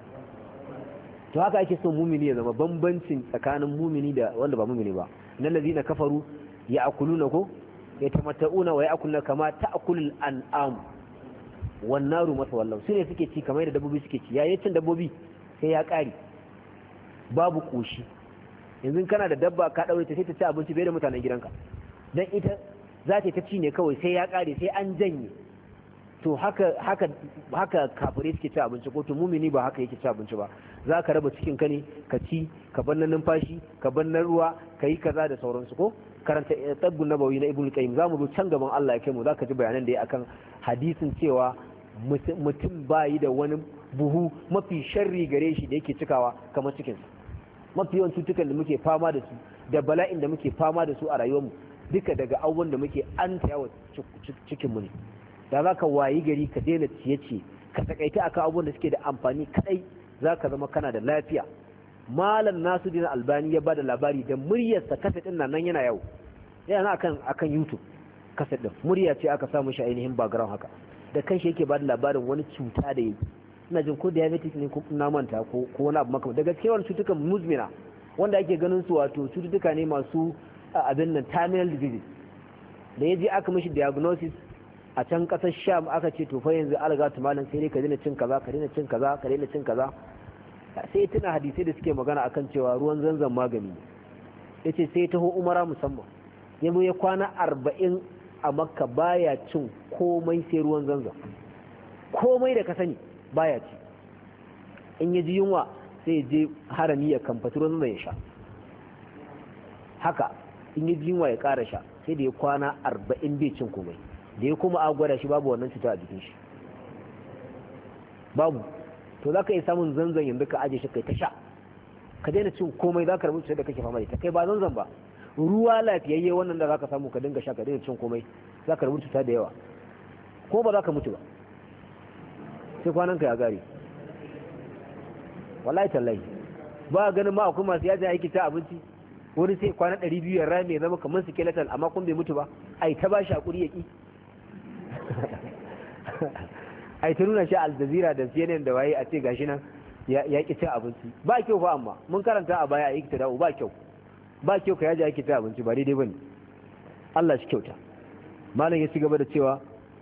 Speaker 1: to haka ake son mumini ya zama, bambancin tsakanin mumini da wanda ba mumini ba. innal ladina kafaru ya'kuluna ko yatamatta'una wa ya'kuluna kama ta'kulul an'am wan naru masawallahu. sune suke ci kamar da dabbobi suke ci, yayin cin dabbobi sai ya kare babu koshi. yanzu kana da dabba ka daure ta sai ta ci abinci bai da mutanen gidanka, dan ita za ta ci ne kawai sai ya kare, sai an janye to haka haka haka kafirai suke ci abinci ko to mumini ba haka yake ci abinci ba za ka raba cikin ka ne ka ci ka bar na numfashi ka bar na ruwa ka yi kaza da sauransu ko karanta tabbun nabawi na ibnu qayyim zamu zo can gaban Allah ya kai mu zaka ji bayanan da ya akan hadisin cewa mutum bayi da wani buhu mafi sharri gare shi da yake cikawa kamar cikinsa. Mafi yawan cutukan da muke fama da su da bala'in da muke fama da su a rayuwarmu duka daga abubuwan da muke an tayawa cikinmu ne. Da za ka wayi gari ka daina ciye-ciye ka takaita akan abubuwan da suke da amfani kadai za ka zama kana da lafiya. Malam Nasiruddin Albani ya bada labari da muryarsa kaset din nan yana yawo yana akan akan YouTube kaset din murya ce aka samu shi ainihin background haka da kanshi yake bada labarin wani cuta da yake ina jin ko diabetes ne ko na manta ko ko wani abu maka daga cikin cutukan muzmina wanda ake ganin su wato cututtuka ne masu abin nan terminal disease da yaji aka mishi diagnosis a can kasar Sham aka ce to fa yanzu algatu malam sai dai ka daina cin kaza ka daina cin kaza ka daina cin kaza sai tuna hadisai da suke magana akan cewa ruwan zanzan magani yace sai taho umara musamman yabo ya kwana arba'in a makka baya cin komai sai ruwan zanzan komai da ka sani baya ci in yaji yunwa sai je harami ya kamfati ruwan zanzan ya sha haka in yaji yunwa ya ƙara sha sai da ya kwana arba'in bai cin komai da ya kuma agwada shi babu wannan cuta a jikin shi babu to za ka yi samun zanzan yanzu ka aje shi kai ta sha ka daina cin komai za ka rubuta da kake fama da ita kai ba zanzan ba ruwa lafiyayye wannan da za ka samu ka dinga sha ka daina cin komai za ka rubuta da yawa ko ba za ka mutu ba sai kwanan ka ya gare wallahi tallahi ba ganin ma akwai masu yajin aiki ta abinci wani sai kwana ɗari biyu ya rame ya zama kamar skeletal amma kun bai mutu ba ai ta ba shi hakuri ya ki ai ta nuna shi Al-Jazeera da C N N da waye a ce gashi nan ya ki cin abinci ba kyau fa amma mun karanta a baya a iktida ba kyau ba kyau ka yaji ake cin abinci ba daidai bane Allah shi kyauta malam ya ci gaba da cewa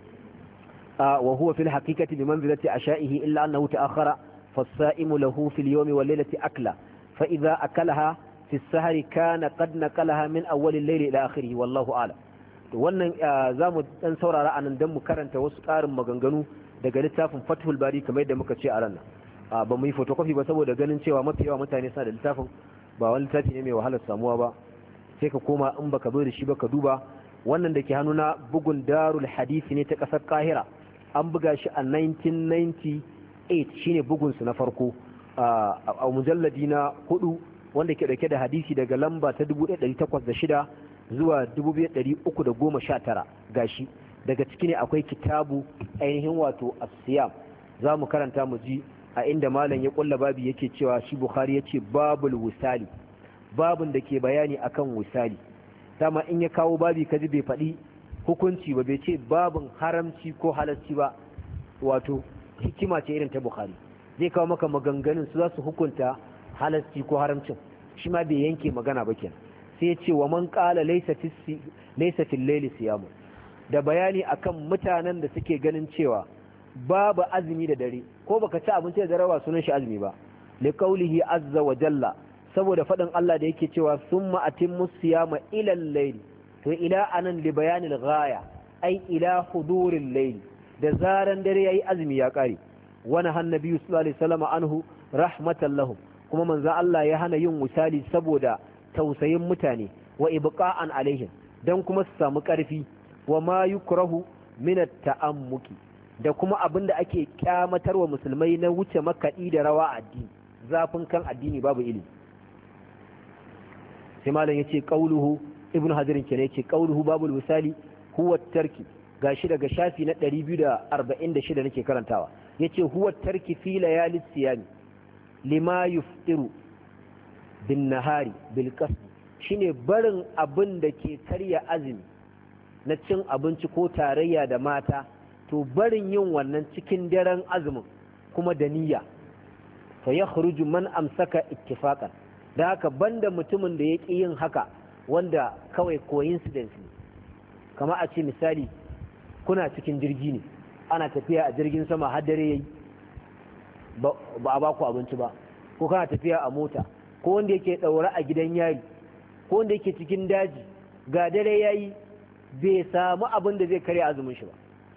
Speaker 1: wa huwa fil haqiqati bi manzilati asha'ihi illa annahu ta'akhkhara fas-sa'imu lahu fil yawmi wal laylati akla fa idha akalaha fi as-sahri kana qad naqalaha min awwal al-layl ila akhirih wallahu a'lam to wannan zamu dan saurara anan dan mu karanta wasu ƙarin maganganu daga littafin Fathul Bari kamar yadda muka ce a ranar ba mu yi photocopy ba saboda ganin cewa mafi yawa mutane suna da littafin ba wani littafi ne mai wahalar samuwa ba sai ka koma in baka zo da shi ba ka duba wannan da ke hannuna bugun Darul Hadisi ne ta ƙasar Kahira an buga shi a nineteen ninety-eight shine bugun su na farko a mujalladi na hudu wanda ke dauke da hadisi daga lamba ta dubu ɗaya ɗari takwas da shida zuwa dubu biyu ɗari uku da goma sha tara gashi daga ciki ne akwai kitabu ainihin wato as-siyam za mu karanta mu ji a inda malam ya kulla babi yake cewa shi Bukhari yace babul wisali babun da ke bayani akan wisali dama in ya kawo babi kaji bai faɗi hukunci ba bai ce babun haramci ko halarci ba wato hikima ce irin ta Bukhari zai kawo maka maganganun su za su hukunta halarci ko haramcin shi ma bai yanke magana ba kenan sai ya ce wa man qala laysa fi laysa fil layli siyamu da bayani akan mutanen da suke ganin cewa babu azumi da dare ko baka ci abinci da dare ba sunan shi azumi ba li qawlihi azza wa jalla saboda fadin Allah da yake cewa summa atimmus siyama ila al-layl to ila anan li bayanil ghaya ai ila huduril layl da zaran dare yayi azumi ya kare wani hannabi sallallahu alaihi wasallam anhu rahmatan lahum kuma manzo Allah ya hana yin misali saboda tausayin mutane wa ibqa'an alaihim dan kuma su samu karfi wa ma yukrahu min at-ta'ammuki da kuma abinda ake kyamatar wa musulmai na wuce makaɗi da rawa addini zafin kan addini babu ilimi sai malam yace qauluhu ibnu hajar kenan yace qauluhu babul wisali huwa tarki gashi daga shafi na ɗari biyu da arba'in da shida nake karantawa yace huwa tarki fi layali siyami lima yuftiru bin nahari bil qasd shine barin abin da ke karya azumi na cin abinci ko tarayya da mata to barin yin wannan cikin daren azumin kuma da niyya fa yakhruju man amsaka ittifaqan da haka banda mutumin da yake yin haka wanda kawai coincidence ne kamar a ce misali kuna cikin jirgi ne ana tafiya a jirgin sama har dare yayi ba a baku abinci ba ko kana tafiya a mota ko wanda yake daure a gidan yari ko wanda yake cikin daji ga dare yayi bai samu abin da zai karya azumin shi ba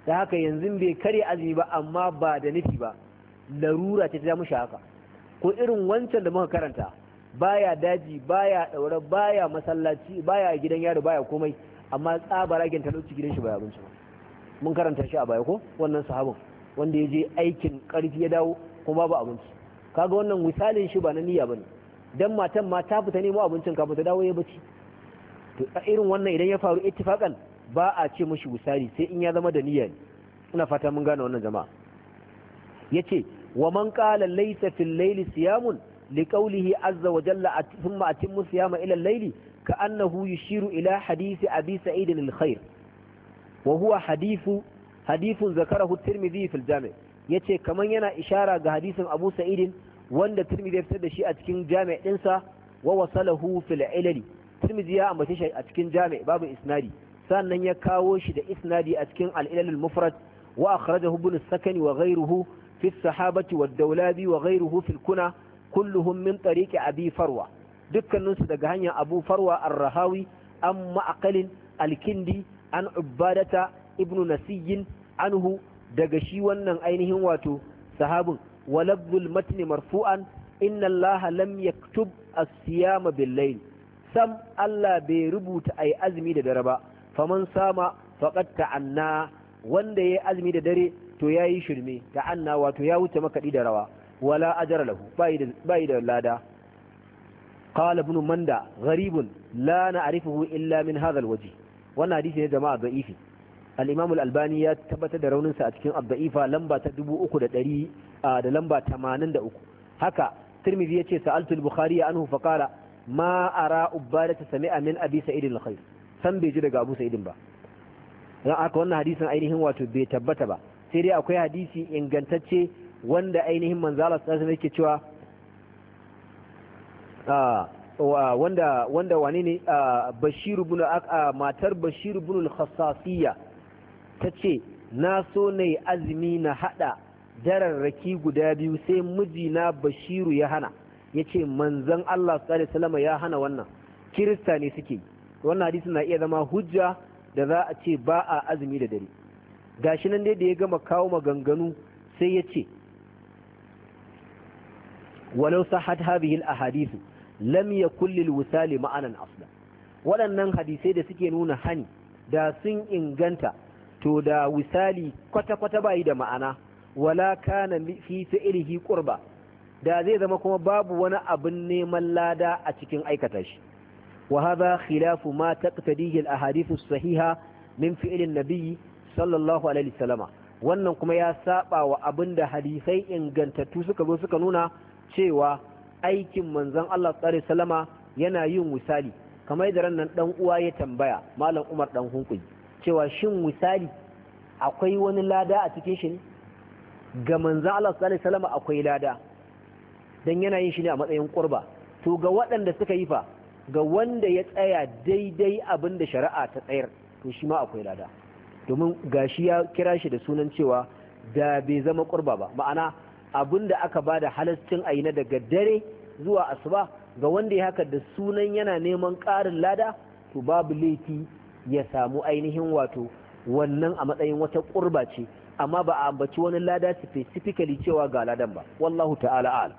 Speaker 1: da haka yanzu bai kare azumi ba amma ba da nufi ba, larura ce ta mushi haka. Ko irin wancan da muka karanta, baya daji, baya daure, baya masallaci, baya gidan yaro, baya komai, amma tsabaragen talauci gidan shi baya abinci ba. Mun karanta shi a baya ko wannan sahabin wanda ya je aikin karfi ya dawo kuma babu abinci. Kaga wannan misalin shi ba na niyya bane, dan matan ma ta fita nemo abincin kafin ta dawo ya bace. To irin wannan idan ya faru ittifaqan ba a ce mushi misali sai in ya zama da niyya ne. Ina fata mun gane wannan jama'a. Yace wa man qala laysa fil layli siyamun liqawlihi azza wa jalla thumma atimmu siyama ila al-layli ka'annahu yushiru ila hadisi abi sa'id al-khair wa huwa hadithu hadithun zakarahu at-tirmidhi fil jami' yace kaman yana ishara ga hadisin abu sa'id wanda tirmidhi ya fitar da shi a cikin jami' dinsa wa wasalahu fil ilali. tirmidhi ya ambace shi a cikin jami' babu isnadi, sannan ya kawo shi da isnadi a cikin al-ilal al-mufrad wa akhrajahu ibn as-sakani wa ghayruhu fi as-sahabati wad-dawlabi wa ghayruhu fil kuna kulluhum min tariqi abi farwa, dukkaninsu daga hanyar abu farwa ar-rahawi an ma'aqalin al-kindi an ubadata ibnu nasiyin anhu daga shi wannan ainihin wato sahabin walabdul matni marfu'an inna allaha lam yaktub as-siyama bil-layl, sam Allah bai rubuta ai azumi da dare ba, faman sama faqad ta'anna, wanda yayi azumi da dare to yayi shirme, ta'anna wato ya wuce makadi da rawa, wala ajra lahu, bai da bai da lada. قال ابن مندى غريب لا نعرفه إلا من هذا الوجه. وانا حديث يا جماعة ضعيف. الإمام الألباني تبت درون سأتكين الضعيفة لمبا تدبو أكو دري آه لمبا تمانن دا أكو. هكا ترمذي يتشي سألت البخاري عنه فقال ما أرى أبادة سمع من أبي سعيد الخير. سم بيجي أبو سعيد با. haka wannan hadisin ainihin wato bai tabbata ba, sai dai akwai hadisi ingantacce wanda ainihin manzala sallallahu alaihi wasallam yake cewa wanda wanda wane ne Bashir ibn matar Bashir ibn al-Khassasiyya tace na so ne azumi na hada dararraki guda biyu sai mijina Bashiru ya hana, yace manzon Allah sallallahu alaihi wasallam ya hana wannan, kirista ne suke. Wannan hadisi na iya zama hujja da za a ce ba a azumi da dare. Gashi nan dai da ya gama kawo maganganu sai ya ce walau sahhat hadhihi al-ahadith lam yakul lil wisali ma'anan aslan. Waɗannan hadisai da suke nuna hani da sun inganta to da wisali kwata-kwata bai da ma'ana, wala kana fi fi'lihi qurba, da zai zama kuma babu wani abin neman lada a cikin aikata shi. wa hadha khilafu ma taqtadihi al ahadith as sahiha min fi'l an-nabi sallallahu alaihi wasallam. Wannan kuma ya saba wa abinda hadisai ingantattu suka zo suka nuna cewa aikin manzon Allah sallallahu alaihi wasallama yana yin misali, kamar da ran nan dan uwa ya tambaya malam Umar dan Hunkuyi cewa shin misali akwai wani lada a cikin shi ne? Ga manzon Allah sallallahu alaihi wasallama akwai lada dan yana yin shi ne a matsayin qurba. To ga waɗanda suka yi fa, ga wanda ya tsaya daidai abinda shari'a ta tsayar, to shi ma akwai lada, domin gashi ya kira shi da sunan cewa da bai zama qurba ba, ma'ana abinda aka bada halascin ayi na daga dare zuwa asuba ga wanda ya haka da sunan yana neman ƙarin lada, to babu laifi ya samu ainihin wato wannan a matsayin wata qurba ce, amma ba a ambaci wani lada specifically cewa ga ladan ba. Wallahu ta'ala a'lam.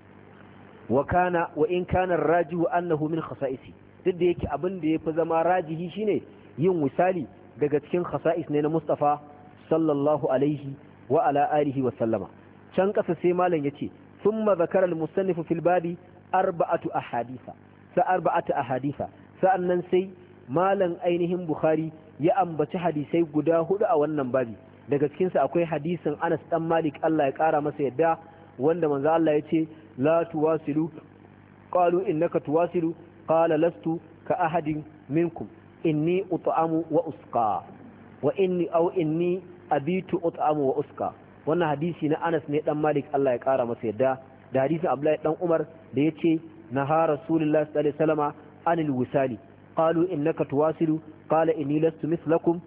Speaker 1: wa kana wa in kana rajihu annahu min khasa'isi, duk da yake abin da yafi zama rajihi shine yin misali daga cikin khasa'is ne na Mustafa sallallahu alaihi wa ala alihi wa sallama. Can kasa sai malam yace thumma zakara al-musannif fil babi arba'atu ahaditha sa arba'atu ahaditha sa'annan sai malam ainihin Bukhari ya ambaci hadisai guda hudu a wannan babi. Daga cikin sa akwai hadisin Anas dan Malik Allah ya kara masa yadda, wanda manzo Allah yace la tuwasilu qalu innaka tuwasilu qala lastu ka ahadin minkum inni ut'amu wa usqa wa inni aw inni abitu ut'amu wa usqa. Wannan hadisi na Anas ne dan Malik Allah ya kara masa yadda, da hadisin Abdullahi dan Umar da yace naha Rasulullah sallallahu alaihi wasallama anil wisali qalu innaka tuwasilu qala inni lastu mithlakum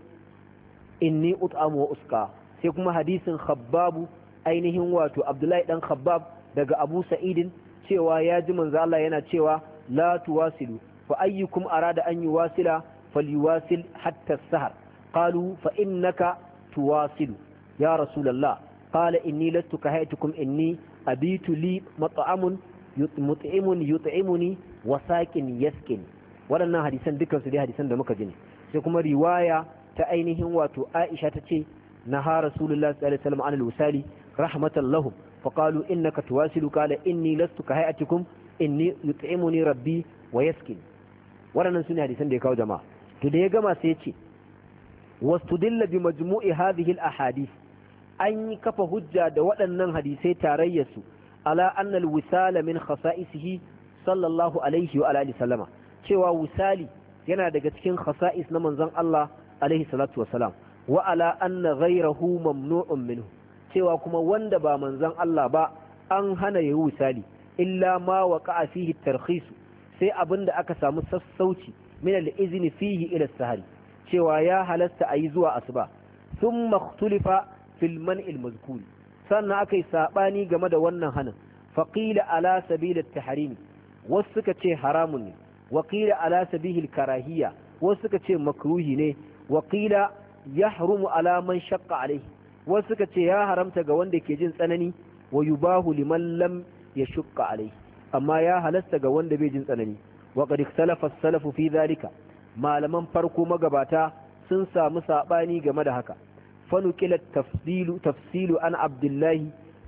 Speaker 1: inni ut'amu wa usqa. Sai kuma hadisin Khabbab ainihin wato Abdullahi dan Khabbab daga Abu Sa'idin cewa ya ji manzo Allah yana cewa la tuwasilu fa ayyukum arada an yuwasila falyuwasil hatta as-sahar qalu fa innaka tuwasilu ya rasulullah qala inni lastu ka haytukum inni abitu li mat'amun mut'imun yut'imuni wa saqin yaskin. waɗannan hadisan dukkan su dai hadisan da muka ji ne. sai kuma riwaya ta ainihin wato Aisha ta ce naha rasulullah sallallahu alaihi wasallam anil wasali rahmatan lahum faqalu innaka tuwasilu qala inni lastu ka hayatikum inni yut'imuni rabbi wa yaskin. waɗannan sune hadisan da ya kawo jama'a. to da ya gama sai ya ce wastudilla bi majmu'i hadhihi al ahadith, an yi kafa hujja da waɗannan hadisai tarayyarsu ala anna al wisala min khasa'isihi sallallahu alaihi wa alihi sallama, cewa wisali yana daga cikin khasa'is na manzon Allah alaihi salatu wasalam, wa ala anna ghayrahu mamnu'un minhu, cewa kuma wanda ba manzon Allah ba an hana yayi wisali illa ma waqa'a fihi tarkhis, sai abinda aka samu sassauci min al-izni fihi ila sahari, cewa ya halasta ayi zuwa asuba. thumma ikhtulifa fil man'il mazkuri, sannan akai sabani game da wannan hanin. faqila ala sabil at-tahrim, wasu suka ce haramun ne, وقيل على سبيل الكراهية وسكت مكروه ne وقيل يحرم على من شق عليه وسكت يا حرمت ga wanda ke jin tsanani ويباه لمن لم يشق عليه amma ya halasta ga wanda bai jin tsanani. وقد اختلف السلف في ذلك, malaman farko magabata sun samu sabani game da haka. فنقل التفصيل تفصيل عن عبد الله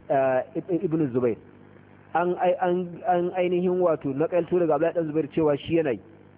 Speaker 1: ابن الزبير, an ainihin wato na kalto daga Abdullahi dan Zubair cewa shi yana yi.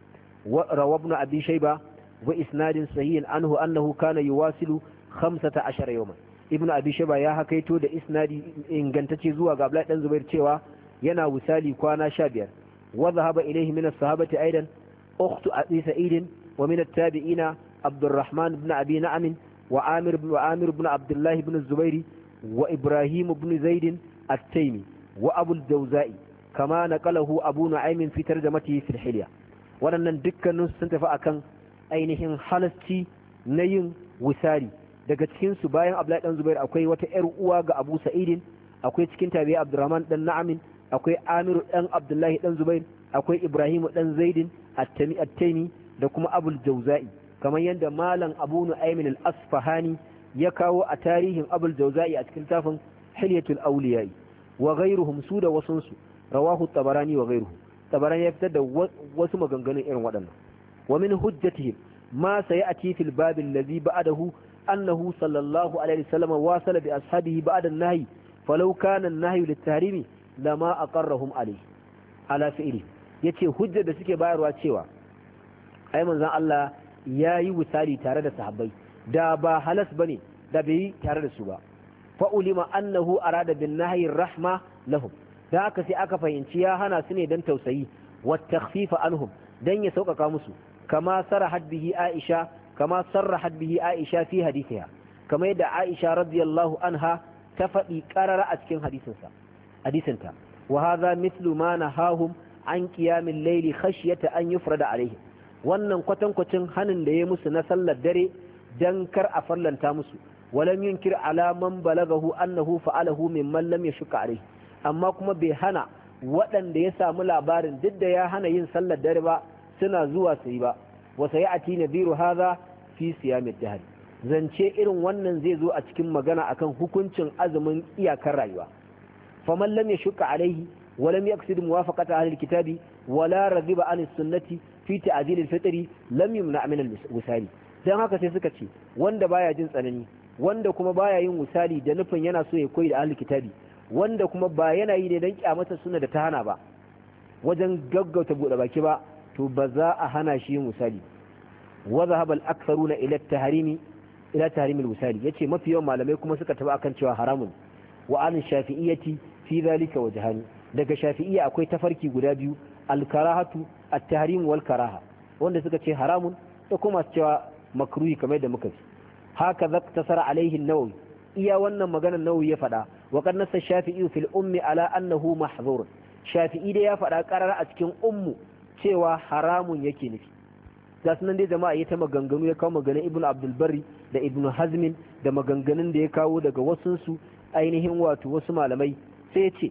Speaker 1: rawabna abi shayba wa isnadin sahihin anhu annahu kana yuwasilu khamsata ashara yawman. ibnu abi shayba ya hakaito da isnadi ingantacce zuwa ga Abdullahi dan Zubair cewa yana wisali kwana sha biyar. wa dhahaba ilayhi min as-sahabati aidan ukhtu abi sa'id wa min at-tabi'ina Abdurrahman ibn Abi Na'am wa Amir ibn wa Amir ibn Abdullah ibn Zubair wa Ibrahim ibn Zaid at-Taymi wa abul jauza'i kama naqalahu abu nu'aym fi tarjamatihi fil hilya. waɗannan dukkanin sun tafi akan ainihin halasci na yin wisari. daga cikin su bayan Abdullahi dan Zubair akwai wata ƴar uwa ga Abu Sa'id, akwai cikin tabi'i Abdurrahman dan Na'am, akwai Amir dan Abdullahi dan Zubair, akwai Ibrahim dan Zaid at-Tami at-Taymi da kuma abul jauza'i, kamar yadda malam Abu Nu'aym al-Asfahani ya kawo a tarihin abul jauza'i a cikin tafin Hilyatul Awliya. wa ghayruhum su da wasunsu rawahu tabarani wa ghayruhu, tabarani ya fitar da wasu maganganun irin waɗannan. wa min hujjatihim ma sayati fil bab alladhi ba'dahu annahu sallallahu alaihi wasallam wasala bi ashabihi ba'da an-nahy falau kana an-nahy lit-tahrimi lama aqarrahum alayhi ala fi'li. yace hujjar da suke bayarwa cewa ai manzon Allah yayi wisali tare da sahabbai, da ba halas bane da bai tare da su ba. fa'ulima annahu arada bin nahyin rahma lahum, da aka sai aka fahimci ya hana su ne don tausayi wa takhfifa anhum, dan ya sauƙaƙa musu. kama sarrahat bihi Aisha kama sarrahat bihi Aisha fi hadithiha, kama yadda Aisha radiyallahu anha ta faɗi ƙarara a cikin hadisinsa hadisinta. wa hadha mithlu ma nahahum an qiyamil layli khashyata an yufrada alaihim, wannan kwatankwacin hanin da ya musu na sallar dare dan kar a farlanta musu. ولم ينكر على من بلغه أنه فعله ممن لم يشك عليه, amma kuma bai hana waɗanda ya samu labarin duk da ya hana yin sallar dare ba suna zuwa su yi ba. wa sayati nadiru hadha fi siyam ad-dahr, zance irin wannan zai zo a cikin magana akan hukuncin azumin iyakar rayuwa. faman lam yashukka alaihi wa lam yaqsid muwafaqata ahli al-kitabi wa la raghiba an as-sunnati fi ta'dil al-fitri lam yumna min al-wisali. dan haka sai suka ce wanda baya jin tsanani, wanda kuma baya yin misali da nufin yana so ya koyi da ahli kitabi, wanda kuma ba yana yi ne dan kyamata sunna da ta hana ba wajen gaggauta bude baki ba, to ba za a hana shi yin misali. wa zahaba al-aktharuna ila at-tahrimi ila tahrim al-misali, yace mafi yawan malamai kuma suka taba akan cewa haramun. wa an shafi'iyyati fi dhalika wajhani, daga shafi'iyya akwai tafarki guda biyu, al-karahatu at-tahrim wal karaha, wanda suka ce haramun da kuma cewa makruhi kamar da muka ji. haka zaktasara alaihi an-nawawi, iya wannan maganar nawawi ya faɗa. wa qad nassa shafi'i fil ummi ala annahu mahzur, shafi'i da ya faɗa karara a cikin ummu cewa haramun yake nufi. ga sunan dai jama'a ya ta maganganu, ya kawo maganar ibnu abdul barri da ibnu hazmin da maganganun da ya kawo daga wasunsu ainihin wato wasu malamai. sai ya ce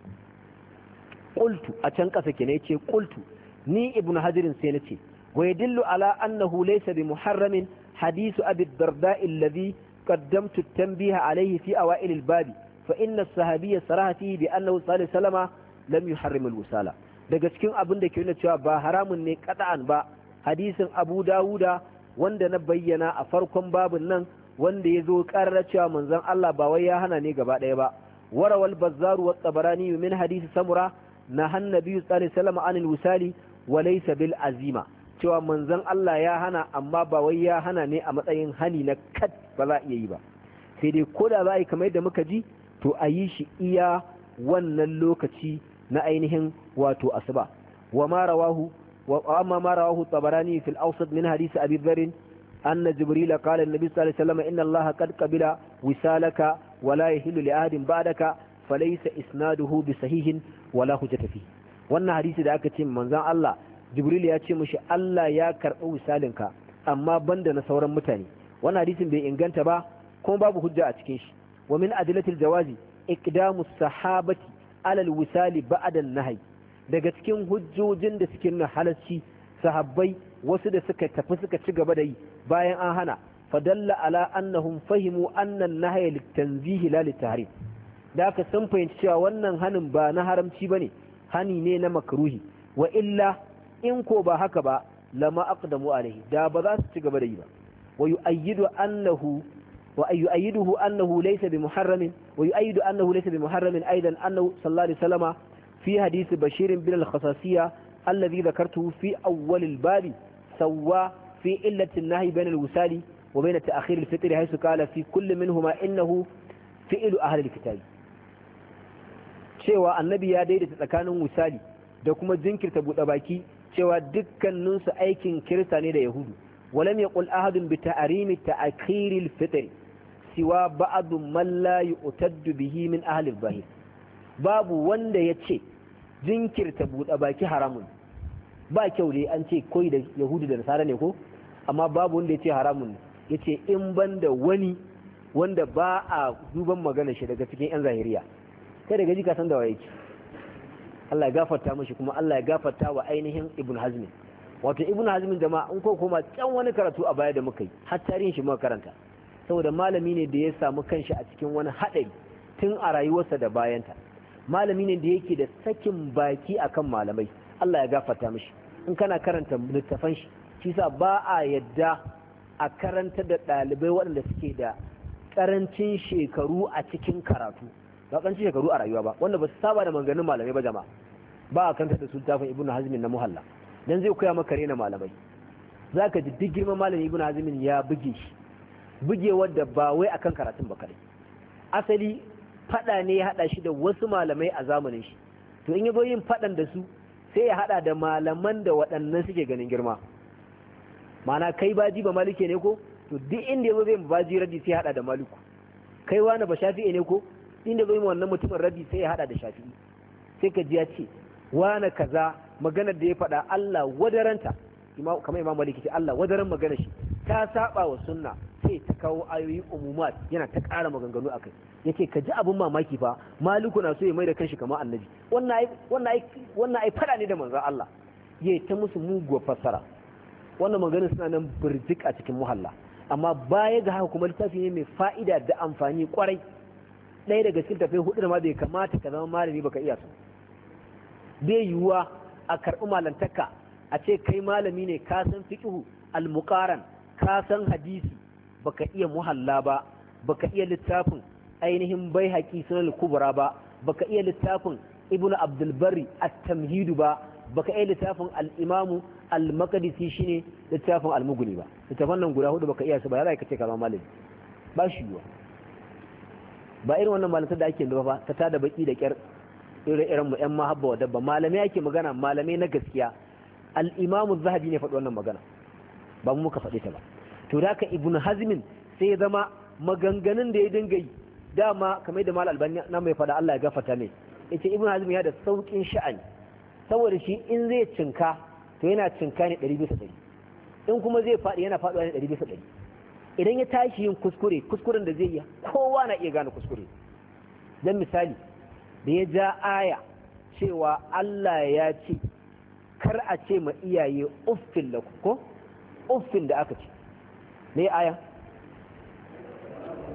Speaker 1: qultu, a can kasa kenan ya ce qultu ni ibnu hajirin sai na ce wa yadullu ala annahu laysa bi muharramin hadisu abi darda alladhi qaddamtu tanbiha alayhi fi awail al-babi fa inna as-sahabiyya saraha fihi bi annahu sallallahu alaihi wasallam lam yuharrim al-wusala. Daga cikin abin da ke nuna cewa ba haramun ne qat'an ba hadisin Abu Dawuda wanda na bayyana a farkon babin nan wanda ya zo ƙarar cewa manzon Allah ba wai ya hana ne gaba ɗaya ba. warawal bazzaru wa tabarani min hadisi samura na hannabi sallallahu alaihi wasallam anil wusali wa laysa bil azima, cewa manzon Allah ya hana amma ba wai ya hana ne a matsayin hani na kat ba za a iya yi ba, sai dai koda za a yi kamar yadda muka ji to a yi shi iya wannan lokaci na ainihin wato asuba. wa ma rawahu wa amma ma rawahu tabarani fil awsat min hadisi abi dharr أن جبريل قال النبي صلى الله عليه وسلم إن الله قد قبل وسالك ولا يحل لأحد بعدك فليس إسناده بصحيح ولا حجة فيه. wannan hadisi da aka ce manzon Allah Jibril ya ce mishi Allah ya karɓi wisalinka amma banda na sauran mutane, wannan hadisin bai inganta ba kuma babu hujja a cikin shi. wa min adillatil jawazi iqdamu sahabati ala alwisali ba'da an-nahy, daga cikin hujjojin da suke nuna halarci sahabbai wasu da suka tafi suka ci gaba da yi bayan an hana, fadalla ala annahum fahimu annan nahya litanzihi la litahrim, da aka sun fahimci cewa wannan hanin ba na haramci bane, hani ne na makruhi. wa illa in ko ba haka ba lama aqdamu alaihi, da ba za su ci gaba da yi ba. wa yu'ayyidu annahu wa yu'ayyiduhu annahu laysa bi muharramin wa yu'ayyidu annahu laysa bi muharramin aidan annahu sallallahu alaihi wasallam fi hadith bashir bin al-khasasiyya alladhi dhakartuhu fi awwal al-bab سوى في إلة النهي بين الوسال وبين تأخير الفطر حيث قال في كل منهما إنه فعل أهل الكتاب. cewa annabi ya daidaita tsakanin wusali da kuma jinkirta buɗe baki cewa dukkaninsu aikin kirista ne da yahudu. walam yaqul ahadun bi ta'rimi ta'khiril fitr siwa ba'd man la yu'taddu bihi min ahli al-zahir, babu wanda yace jinkirta buɗe baki haramun ba kyau dai, an ce koyi da yahudu da nasara ne ko, amma babu wanda ya ce haramun ya ce in ban da wani wanda ba a duban magana shi daga cikin yan zahiriya. kai daga ji ka san da waye ki Allah ya gafarta mishi kuma Allah ya gafarta wa ainihin ibn hazm. wato ibn hazm jama'a in ko koma can wani karatu a baya da muka yi har tarihin shi muka karanta, saboda malami ne da ya samu kanshi a cikin wani haɗari tun a rayuwarsa da bayanta, malami ne da yake da sakin baki akan malamai. Allah ya gafarta mishi. in kana karanta littafan shi shi sa ba a yadda a karanta da ɗalibai waɗanda suke da ƙarancin shekaru a cikin karatu, ba ƙarancin shekaru a rayuwa ba, wanda ba su saba da maganganun malamai ba jama'a, ba a karanta da su littafin ibnu hazmin na muhalla, dan zai koya maka rena malamai. zaka ji duk girman malami ibnu hazmin ya buge shi buge wanda ba wai akan karatun ba kare, asali fada ne ya hada shi da wasu malamai a zamanin shi, to in yazo yin fadan da su sai ya hada da malaman da waɗannan suke ganin girma. Mana kai baji ba malike ne ko, to duk inda yazo zai baji raddi sai ya hada da maliku. kai wani ba shafi'i ne ko, inda zai wannan mutumin raddi sai ya hada da shafi'i. sai ka ji ya ce wani kaza maganar da ya faɗa Allah wadaranta, kamar imam maliki ce Allah wadaran maganar shi ta saba wa sunna, sai ta kawo ayoyi umumat yana ta ƙara maganganu akai. yace ka ji abin mamaki fa maliku na so ya mai da kanshi kamar annabi, wannan ai wannan ai wannan ai fada ne da manzon Allah, yayi ta musu muguwar fassara. wannan maganar suna nan burjik a cikin muhalla, amma baya ga haka kuma littafi ne mai fa'ida da amfani kwarai. ɗaya daga cikin tafai hudu da ma bai kamata ka zama malami baka iya su. bai yiwuwa a karɓi malantaka a ce kai malami ne ka san fiqhu al-muqaran, ka san hadisi, baka iya muhalla ba, baka iya littafin ainihin baihaqi sunan al-kubra ba, baka iya littafin ibnu abdul barri at-tamhid ba, baka iya littafin al-imamu al-maqdisi shine littafin al-mughni ba. littafan nan guda hudu baka iya su ba, yana kace kama malami ba shi yiwa. ba irin wannan malantar da ake da ba ta tada baki da kyar irin mu yan mahabba wa dabba. malamai ake magana, malamai na gaskiya. al-imamu zahabi ne faɗi wannan magana, ba mu muka faɗi ta ba. to da haka ibnu hazmin sai ya zama maganganun da ya dinga yi dama kamar da mal albani na mai faɗa Allah ya gafarta mai, yace ibnu hazmin ya da saukin sha'ani, saboda shi in zai cinka to yana cinka ne ɗari bisa ɗari, in kuma zai faɗi yana faɗuwa ne ɗari bisa ɗari. idan ya tashi yin kuskure, kuskuren da zai yi kowa na iya gane kuskure. dan misali da ya ja aya cewa Allah ya ce kar a ce ma iyaye uffin lakum ko uffin da aka ce ne aya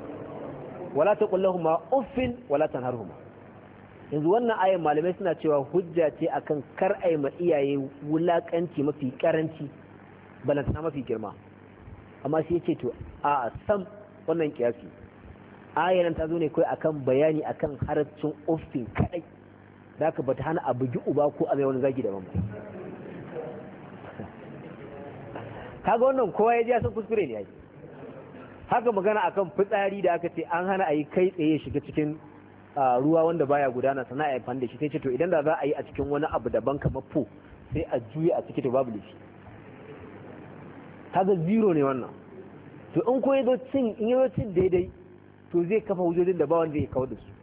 Speaker 1: wala taqul lahumu uffin wala tanharhuma. yanzu wannan ayan malamai suna cewa hujja ce akan kar ai ma iyaye wulakanci mafi karanci balantana mafi girma, amma sai yace to a sam wannan kiyasi ayan ta zo ne kai akan bayani akan haraccin uffin kadai, zaka bata hana a bugi uba ko a mai wani zagi daban ba. kaga wannan kowa ya ji san kuskure ne yayi. haka magana akan fitsari da aka ce an hana a yi kai tsaye shiga cikin ruwa wanda baya gudana sana a yi da shi sai ce to idan da za a yi a cikin wani abu daban kamar po sai a juye a ciki to babu lifi. kaga zero ne wannan. to in ko yazo cin in yazo cin daidai to zai kafa hujjojin da ba wanda zai kawo da su.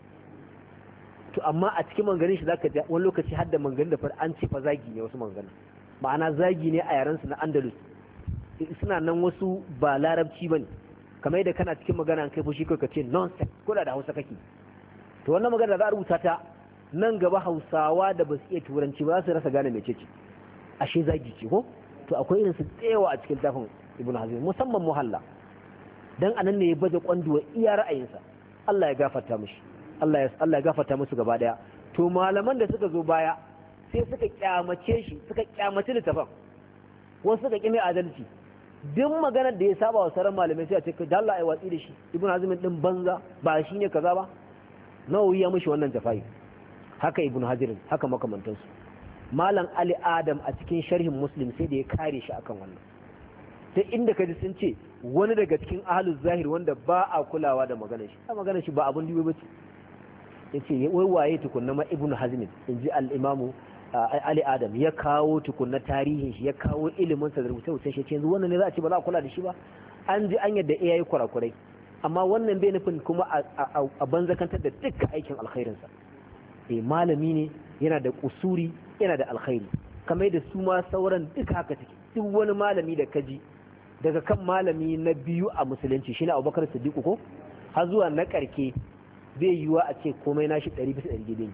Speaker 1: to amma a cikin manganin shi zaka ji wani lokaci har da manganin da far an ce fa zagi ne wasu manganin, ma'ana zagi ne a yaran su na Andalus suna nan wasu ba larabci bane, kamar yadda kana cikin magana an kai fushi kai ka ce nonsense ko da Hausa kake. to wannan magana za a rubuta ta nan gaba Hausawa da ba su iya turanci ba za su rasa gane mecece ashe zagi ce ko. to akwai irin su tsayawa a cikin tafin Ibn Hazm musamman Muhalla, dan anan ne ya baje kwanduwa iya ra'ayinsa. Allah ya gafarta mishi, Allah ya Allah ya gafarta musu gaba daya. to malaman da suka zo baya sai suka kyamace shi, suka kyamace littafin, wasu suka kimi adalci. duk maganar da ya saba wa sauran malamai sai a ce da Allah ya watsi da shi, Ibn Hazm din banza ba shine kaza ba. Nawawi ya mishi wannan jafai, haka Ibn Hajar, haka makamantansu. Malam Ali Adam a cikin sharhin Muslim sai da ya kare shi akan wannan. ta inda kaji sun ce wani daga cikin ahlus zahir wanda ba a kulawa da maganar shi, a maganar shi ba abun dubi bace. yace wai waye tukunna ma Ibn Hazm inji al-Imam Ali Adam ya kawo tukunna tarihin shi, ya kawo ilimin sa da rubuce-rubuce shi, yanzu wannan ne za a ce ba za a kula da shi ba. an ji an yadda iyayi kurakurai, amma wannan bai nufin kuma a banzakantar da dukkan aikin alkhairinsa. eh malami ne, yana da kusuri, yana da alkhairi, kamar da su ma sauran duka haka take. duk wani malami da kaji daga kan malami na biyu a musulunci shine Abubakar Siddiq ko har zuwa na karke bai yiwa a ce komai nashi ɗari bisa ɗari gebe,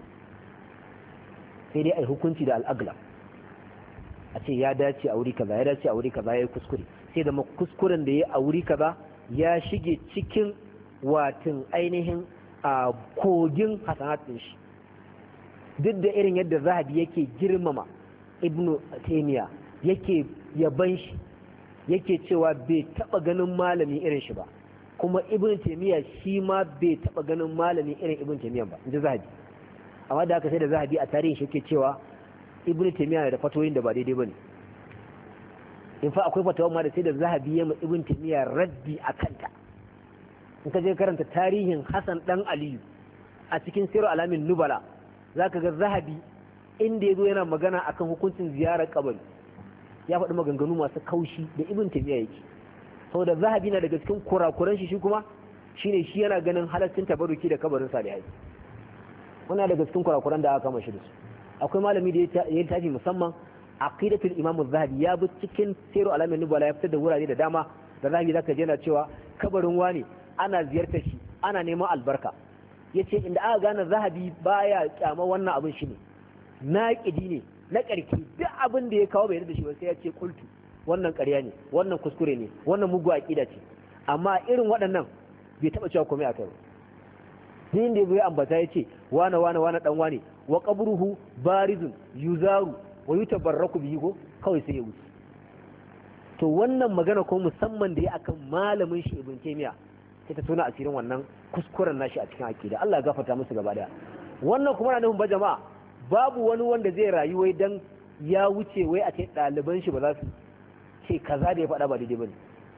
Speaker 1: sai dai ai hukunci da al'agla a ce ya dace a wuri kaza, ya dace a wuri kaza, ya yi kuskure, sai da kuskuren da ya a wuri kaza ya shige cikin watin ainihin a kogin hasanatin shi. duk da irin yadda Zahabi yake girmama Ibn Taymiyyah, yake yaban shi, yake cewa bai taba ganin malami irin shi ba, kuma Ibn Taymiyyah shi ma bai taba ganin malami irin Ibn Taymiyyah ba, inji Zahabi. amma da aka sai da Zahabi a tarihin shi yake cewa Ibn Taymiyyah da fatoyin da ba daidai bane. in fa akwai fatawa ma da sai da Zahabi ya ma Ibn Taymiyyah raddi a kanta. in ka je karanta tarihin Hassan dan Aliyu a cikin Sirru Alamin Nubala zaka ga Zahabi inda yazo yana magana akan hukuncin ziyarar kabari ya faɗi maganganu masu kaushi da Ibn Taymiyyah yake. saboda Zahabi na daga cikin kurakuran shi shi kuma shine shi yana ganin halaccin tabarruki da kabarin salihai. wannan daga cikin kurakuran da aka kama shi da su. akwai malami da ya tafi musamman aqidatul Imam Az-Zahabi, ya bi cikin Sirru Alamin Nubala ya fitar da wurare da dama da Zahabi zaka je yana cewa kabarin wani ana ziyartar shi, ana neman albarka. yace inda aka gane Zahabi baya kyama wannan abin shi ne naqidi ne na karki, duk abin da ya kawo bai da shi ba sai ya ce kultu wannan ƙarya ne, wannan kuskure ne, wannan mugu aqida ce. amma irin waɗannan bai taba cewa komai a kai. din da bai ambata yace wana wana wana dan wane wa qabruhu barizun yuzaru wa yutabarraku bihi ko kawai sai ya wuce. to wannan magana ko musamman da ya akan malamin shi Ibn Taymiyyah sai ta tona asirin wannan kuskuren nashi a cikin aqida. Allah ya gafarta musu gaba daya. wannan kuma na nufin ba jama'a babu wani wanda zai rayu wai dan ya wuce wai a ce ɗaliban shi ba za su ce kaza da ya faɗa ba daidai bane.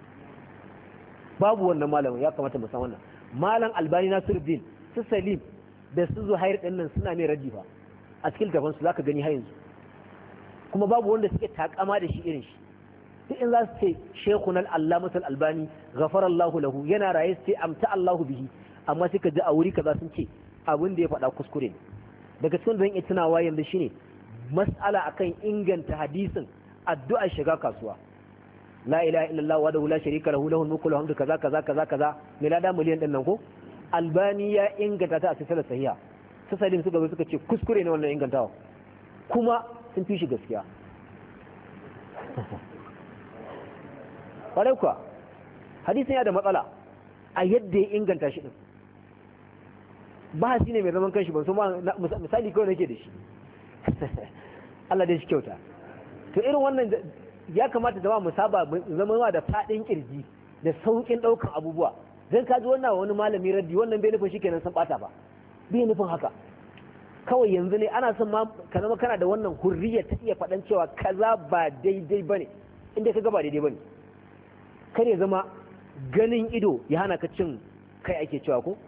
Speaker 1: babu wannan malamin, ya kamata mu san wannan. malam Albani Nasiruddin, su Salim da su Zuhair din nan suna mai raddi fa a cikin gaban su zaka gani har yanzu, kuma babu wanda suke takama da shi irin shi. duk in za su ce Sheikhuna al-Allamatul Albani ghafarallahu lahu, yana raye sai amta Allahu bihi, amma suka ji a wuri kaza sun ce abin da ya faɗa kuskure ne. daga cikin zan iya tunawa yanzu shine mas'ala akan inganta hadisin addu'a shiga kasuwa. la ilaha illallah wa la sharika lahu lahul mulku wa hamdu kaza kaza kaza kaza milada miliyan din nan ko Albani ya inganta ta a cikin sahiha. su Salim suka zo suka ce kuskure ne wannan ingantawa, kuma sun fi shi gaskiya. kwarai kuwa hadisin ya da matsala a yadda ya inganta shi din, bahasi ne mai zaman kanshi ban so ma misali kawai nake da shi Allah dai shi kyauta. To irin wannan ya kamata zama mu saba zama da fadin kirji da saukin daukan abubuwa. Dan kaji wannan wani malami raddi wannan bai nufin shikenan san bata ba. Bai nufin haka. Kawai yanzu ne ana son ma ka zama kana da wannan hurriya ta iya faɗan cewa kaza ba daidai bane inda kaga ba daidai bane. Kar ya zama ganin ido ya hana ka cin kai ake cewa ko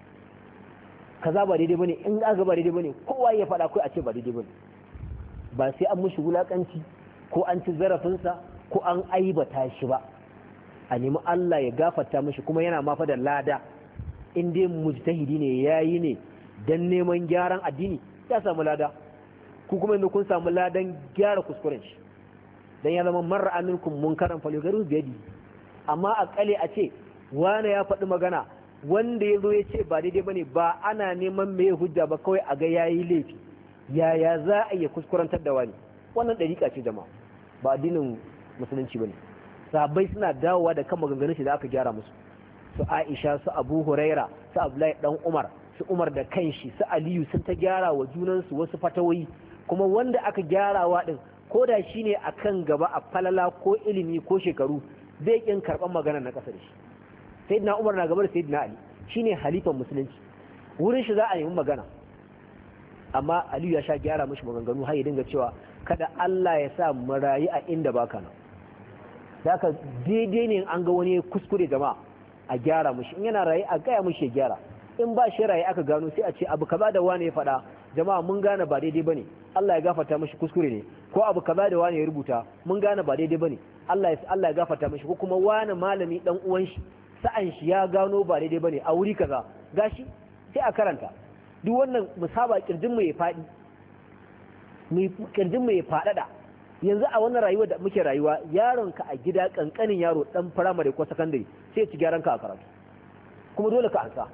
Speaker 1: kaza ba daidai bane in ga ba daidai bane kowa ya faɗa kai a ce ba daidai bane. Ba sai an mushi wulakanci ko an ci zarafinsa ko an aibata shi ba. A nemi Allah ya gafarta mishi kuma yana ma fa da lada in dai mujtahidi ne yayi ne dan neman gyaran addini ya samu lada ku kuma inda kun samu ladan gyara kuskuren shi dan ya zama marra aminkum munkaran falyugharu bi yadi. Amma a kale a ce wani ya faɗi magana wanda ya zo ya ce ba daidai bane ba ana neman mai hujja ba kawai a ga yayi laifi yaya za a iya kuskurantar da wani. Wannan dariƙa ce jama'a ba addinin musulunci bane. Sahabbai suna dawowa da kan maganganun shi da aka gyara musu su Aisha su Abu Huraira su Abdullahi dan Umar su Umar da kanshi su Aliyu sun ta gyara wa junansu wasu fatawoyi kuma wanda aka gyarawa din ko da shine akan gaba a falala ko ilimi ko shekaru zai kin karban magana na kasa da shi. Sayyidina Umar na gaba da Sayyidina Ali shine halifan musulunci wurin shi za a nemi magana amma Aliyu ya sha gyara mishi maganganu har ya dinga cewa kada Allah ya sa mu rayu a inda baka nan. Haka daidai ne an ga wani kuskure jama'a a gyara mishi in yana rayu a gaya mishi ya gyara in ba shi rayu aka gano sai a ce abu kaza da wani ya faɗa jama'a mun gane ba daidai bane Allah ya gafarta mishi kuskure ne ko abu kaza da wani ya rubuta mun gane ba daidai bane Allah ya Allah ya gafarta mishi ko kuma wani malami dan uwan shi sa'an shi ya gano ba daidai bane a wuri kaza gashi sai a karanta duk wannan musaba kirjin mu ya faɗi mu kirjin mu ya faɗaɗa. Yanzu a wannan rayuwa da muke rayuwa yaron ka a gida kankanin yaro dan firamare ko sakandare sai ya ci gyaran ka a karatu kuma dole ka ansa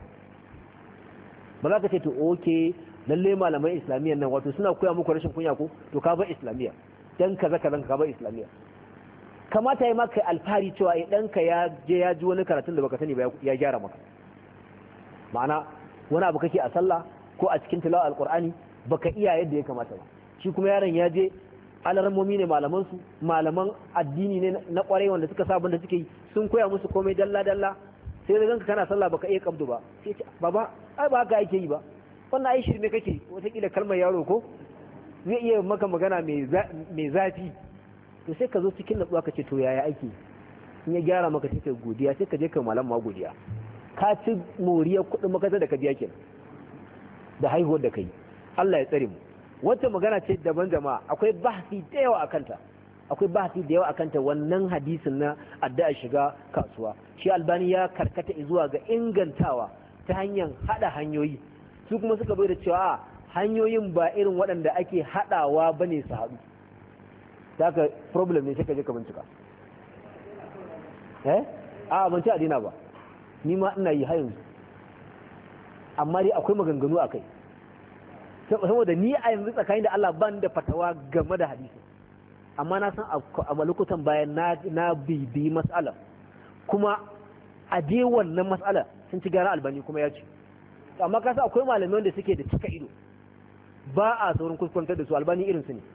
Speaker 1: ba za ka ce to okay lalle malaman islamiyyar nan wato suna koya muku rashin kunya ko to ka bar islamiyya dan kaza kaza ka bar islamiyya. Kamata yi maka alfahari cewa ai danka ya je ya ji wani karatun da baka sani ba ya gyara maka. Ma'ana wani abu kake a sallah ko a cikin tilawa alqur'ani baka iya yadda ya kamata ba shi kuma yaron ya je alarmomi ne malaman su malaman addini ne na kwarai wanda suka sabon da suke yi sun koya musu komai dalla dalla sai da ganka kana sallah baka iya kabdu ba sai ce baba ai ba haka yake yi ba wannan ai shirme kake wataƙila kalmar yaro ko zai iya maka magana mai zafi to sai ka zo cikin natsuwa ka ce to yaya ake in ya gyara maka sai ka godiya sai ka je ka malam ma godiya ka ci moriyar kuɗin makarantar da ka biya kenan da haihuwar da kai Allah ya tsare mu. Wata magana ce daban jama'a akwai bahasi da yawa akanta akwai bahasi da yawa akanta wannan hadisin na addu'a shiga kasuwa shi Albani ya karkata zuwa ga ingantawa ta hanyar hada hanyoyi su kuma suka bai da cewa hanyoyin ba irin waɗanda ake hadawa bane su haɗu daga problem ne sai ka je ka bincika eh a ban ci adina ba ni ma ina yi har yanzu amma dai akwai maganganu akai saboda ni a yanzu tsakanin da Allah ban da fatawa game da hadisi amma na san a lokutan bayan na bibi mas'ala kuma a je wannan mas'ala sun ci gara Albani kuma ya ce amma kasa akwai malamai wanda suke da cika ido ba a saurin kuskurantar da su Albani irin su ne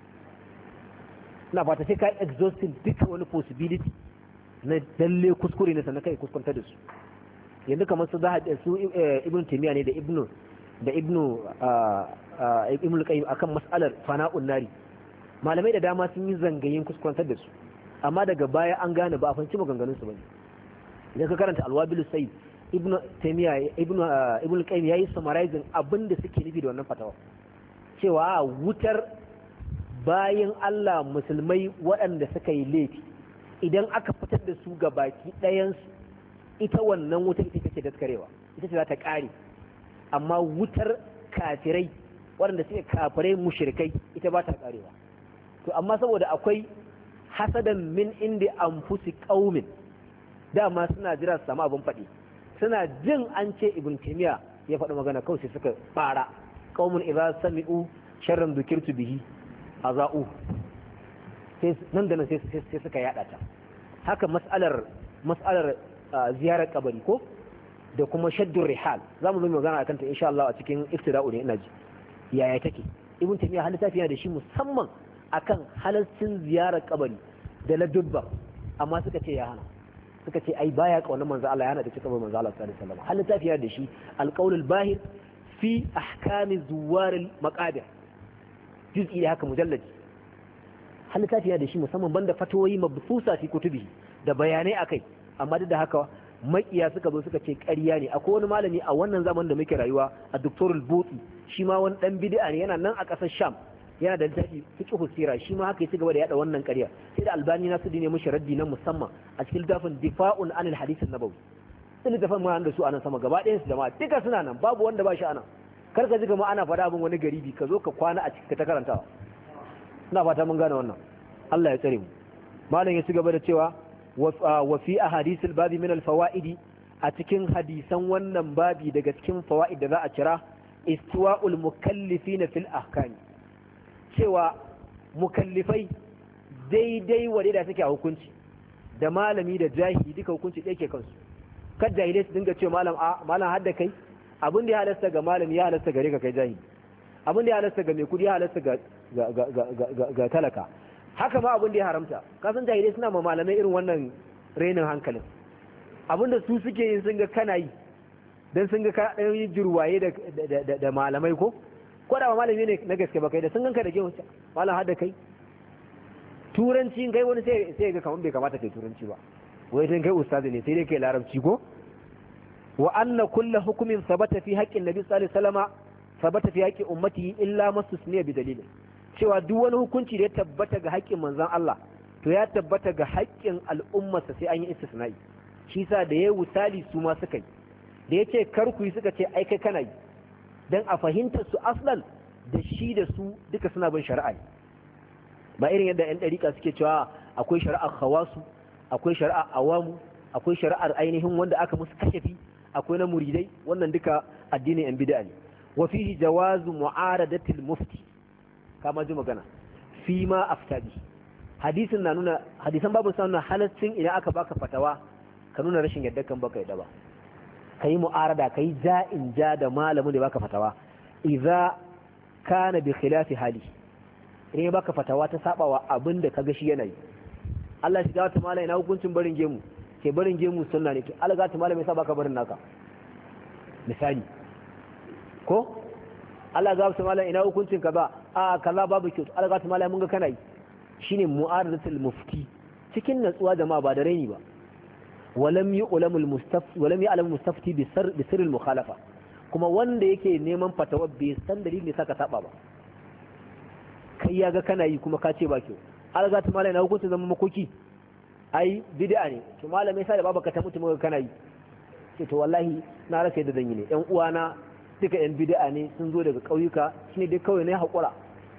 Speaker 1: na fata sai ka exhausting duka wani possibility na dalle kuskure ne sannan kai kuskurantar da su yanzu kamar su za su Ibn Taymiyyah ne da Ibn da ibnu ibnu qayyim akan mas'alar fana'un nari malamai da dama sun yi zangayin kuskurantar da su amma daga baya an gane ba a fanci maganganun su bane idan ka karanta alwabil sayyid ibnu taymiya ibnu ibnu qayyim yayi summarizing abinda suke nufi da wannan fatawa cewa wutar bayan Allah musulmai waɗanda suka yi laifi idan aka fitar da su ga baki ɗayan su ita wannan wutar ita ce da karewa ita ce za ta kare amma wutar kafirai waɗanda suke kafirai mushrikai ita ba ta karewa to amma saboda akwai hasadan min inda anfusi qaumin dama suna jira su samu abin faɗi suna jin an ce ibn taymiya ya faɗi magana kawai sai suka fara qaumun idza sami'u sharran dhukirtu bihi azau sai nan da nan sai sai suka yada ta haka mas'alar mas'alar ziyarar kabari ko da kuma shaddur rihal zamu zo magana akan ta insha Allah a cikin iftida'u ne ina ji yaya take ibn taymiya har littafi yana da shi musamman akan halaccin ziyarar kabari da ladubba amma suka ce ya hana suka ce ai baya kauna manzo Allah ya hana da kabarin manzo Allah sallallahu alaihi wasallam har littafi yana da shi al-qawl al-bahir fi ahkam zuwar al-maqabir juz'i da haka mujallad har littafi yana da shi musamman banda fatawoyi mabsusa fi kutubi da bayanai akai amma duk da haka makiya suka zo suka ce ƙarya ne akwai wani malami a wannan zaman da muke rayuwa a Doktor Al-Buti shi ma wani dan bid'a ne yana nan a ƙasar Sham yana da littafi fiqh sira shi ma haka ya ci gaba da yada wannan ƙarya sai da Albani Nasiruddin ne mushi raddi na musamman a cikin littafin Difa'un anil Hadith an-Nabawi sai littafin mu da su anan sama gaba ɗayan su jama'a duka suna nan babu wanda ba shi anan kar ka ji ma ana faɗa abin wani garibi ka zo ka kwana a cikin ta karantawa ina fata mun gane wannan Allah ya tsare mu malam ya ci gaba da cewa wa fi ahadith al-babi min al-fawaid a cikin hadisan wannan babi daga cikin fawaid da za a cira istiwa'ul mukallifina fil ahkam cewa mukallifai daidai wade da suke a hukunci da malami da jahili duka hukunci ɗaya ke kansu kad jahilai su dinga cewa malam a malam hadda kai abin da ya halasta ga malami ya halasta gare ka kai jahili abin da ya halasta ga mai kudi ya halasta ga ga talaka haka ma abin da ya haramta kasan jahilai suna ma malamai irin wannan renin hankalin abin da su suke yin sun ga kana yi don sun ga ka yi jirwaye da malamai ko ko da malami ne na gaske ba kai da sun ganka da gewu malam har da kai turanci in kai wani sai ga kamar bai kamata kai turanci ba wai dan kai ustazi ne sai dai kai larabci ko wa anna kullu hukmin sabata fi haqqin nabi sallallahu alaihi wasallama sabata fi haqqi ummatihi illa mastusniya bi dalilin cewa duk wani hukunci da ya tabbata ga haƙƙin manzon Allah to ya tabbata ga haƙƙin al'ummarsa sai an yi istisna'i shi sa da yayi wusali su ma suka yi da yace kar ku yi suka ce ai kai kana yi dan a fahimtar su aslan da shi da su duka suna bin shari'a ba irin yadda yan dariƙa suke cewa akwai shari'ar khawasu akwai shari'ar awamu akwai shari'ar ainihin wanda aka musu kashafi akwai na muridai wannan duka addinin yan bid'a ne wa fihi jawazu mu'aradatil mufti kama ji magana fi ma aftabi hadisin na nuna hadisan babu sa nuna halaccin idan aka baka fatawa ka nuna rashin yadda kan baka yadda ba kai mu'arada kai ja'in ja da malamin da baka fatawa idza kana bi khilafi hali idan ya baka fatawa ta sabawa abinda kaga shi yana yi Allah shi ga ta malai na hukuncin barin gemu ke barin gemu sunna ne to Allah ga ta malai mai sa baka barin naka misali ko Allah ga ta malai ina hukuncin kaza a kaza babu kyau Allah ga ta malai mun ga kana yi shine mu'aradatul mufti cikin natsuwa jama'a ba da raini ba walam yu'lamul mustafti walam ya'lam mustafti bi sirr bi sirr al mukhalafa kuma wanda yake neman fatawa bai san dalilin saka saba ba kai ya ga kana yi kuma ka ce ba kyau Allah ga ta malai na hukuncin zaman makoki ai bid'a ne to malamai sai da babaka ta mutu maka kana yi ce to wallahi na rasa yadda zan yi ne ƴan uwana duka ƴan bid'a ne sun zo daga ƙauyuka shine dai kawai ne haƙura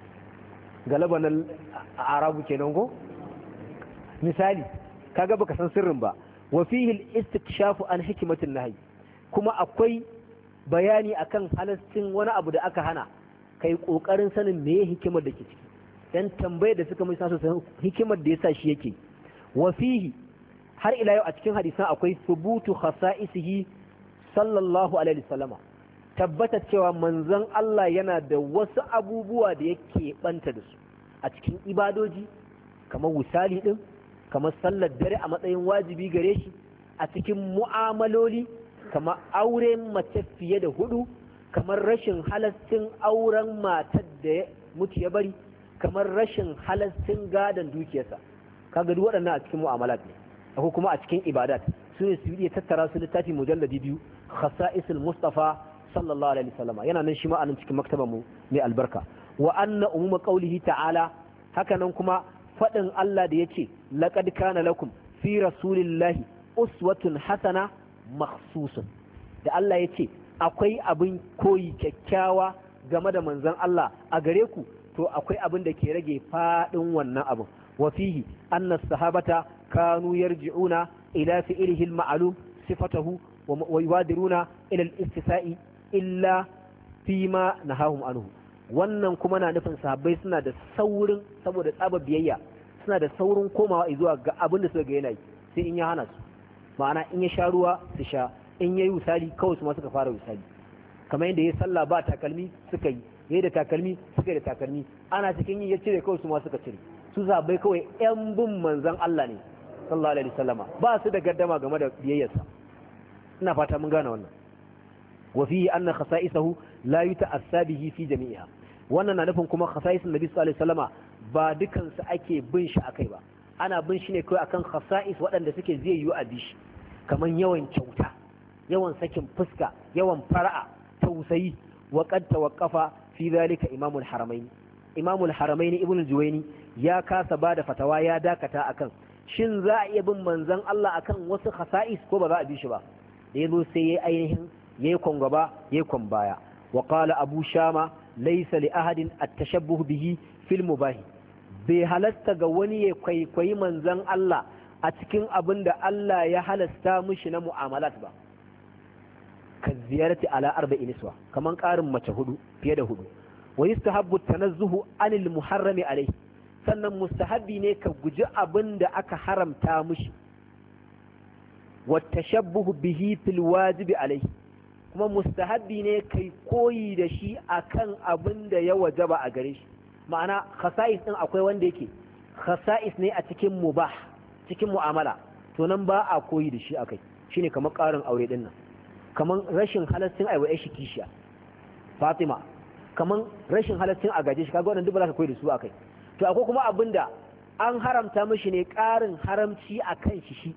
Speaker 1: galaban arabu kenan ko misali kaga baka san sirrin ba wa fihi al-istikshafu an hikmatin nahi kuma akwai bayani akan halastin wani abu da aka hana kai kokarin sanin meye hikimar da ke ciki dan tambayar da suka mai sa su hikimar da yasa shi yake wa fihi har ila yau a cikin hadisan akwai subutu khasa'isihi sallallahu alaihi wasallama tabbata cewa manzon Allah yana da wasu abubuwa da yake banta da su a cikin ibadoji kamar wusali din kamar sallar dare a matsayin wajibi gare shi a cikin mu'amaloli kamar auren mace fiye da hudu kamar rashin halastin auren matar da ya mutu ya bari kamar rashin halastin gadon dukiyarsa kaga duk waɗannan a cikin mu'amalat ne akwai kuma a cikin ibadat su ne su iya tattara su littafi mujalladi biyu khasa'isul mustafa sallallahu alaihi wasallam yana nan shi ma anan cikin maktabar mu mai albarka wa anna umuma qawlihi ta'ala haka nan kuma fadin Allah da yace laqad kana lakum fi rasulillahi uswatun hasana makhsusun da Allah yace akwai abin koyi kyakkyawa game da manzon Allah a gare ku to akwai abin da ke rage fadin wannan abin wa fihi anna sahabata kanu yarji'una ila fi'lihi al-ma'lum sifatahu wa yuwadiruna ila al-istisa'i illa fima nahahum anhu wannan kuma na nufin sahabbai suna da saurin saboda tsaba biyayya suna da saurin komawa zuwa ga abin da suka ga yana sai in ya hana su ma'ana in ya sha ruwa su sha in yayi wisali kawai su ma suka fara wisali kamar yadda yayi sallah ba takalmi suka yi yayi da takalmi suka yi da takalmi ana cikin yi ya cire kawai su ma suka cire su zabai kawai yan bin manzon Allah ne sallallahu alaihi wasallama ba su da gaddama game da biyayyarsa ina fata mun gane wannan wa fihi anna khasa'isahu la yuta'assa bihi fi jami'iha wannan na nufin kuma khasa'isun nabi sallallahu alaihi wasallama ba dukan su ake bin shi akai ba ana bin shi ne kawai akan khasa'is waɗanda suke zai yi a bishi kaman yawan kyauta yawan sakin fuska yawan fara'a tausayi wa qad tawaqqafa fi dhalika imamul haramain imamul haramain ibn al-juwayni ya kasa bada fatawa ya dakata akan shin za a iya bin manzon Allah akan wasu khasa'is ko ba za a bi shi ba da yazo sai yayi ainihin yayi kongaba yayi konbaya wa qala abu shama laysa li ahadin at-tashabbuh bihi fil mubah bai halasta ga wani ya kwaikwayi manzon Allah a cikin abin da Allah ya halasta mishi na mu'amalat ba ka ziyarati ala arba'in niswa kaman karin mace hudu fiye da hudu wa yustahabbu tanazzuhu anil muharrami alayhi sannan mustahabbi ne ka guji abin da aka haramta mishi wa tashabbuhu bihi fil wajibi alayhi kuma mustahabbi ne kai koyi da shi akan abin da ya wajaba a gare shi ma'ana khasa'is din akwai wanda yake khasa'is ne a cikin mubah cikin mu'amala to nan ba a koyi da shi akai shine kamar karin aure din nan kaman rashin halaccin aiwa shi kishiya Fatima kaman rashin halaccin a gaje shi kaga wannan duk ba za ka koyi da su akai to akwai kuma abinda an haramta mishi ne karin haramci akan shi shi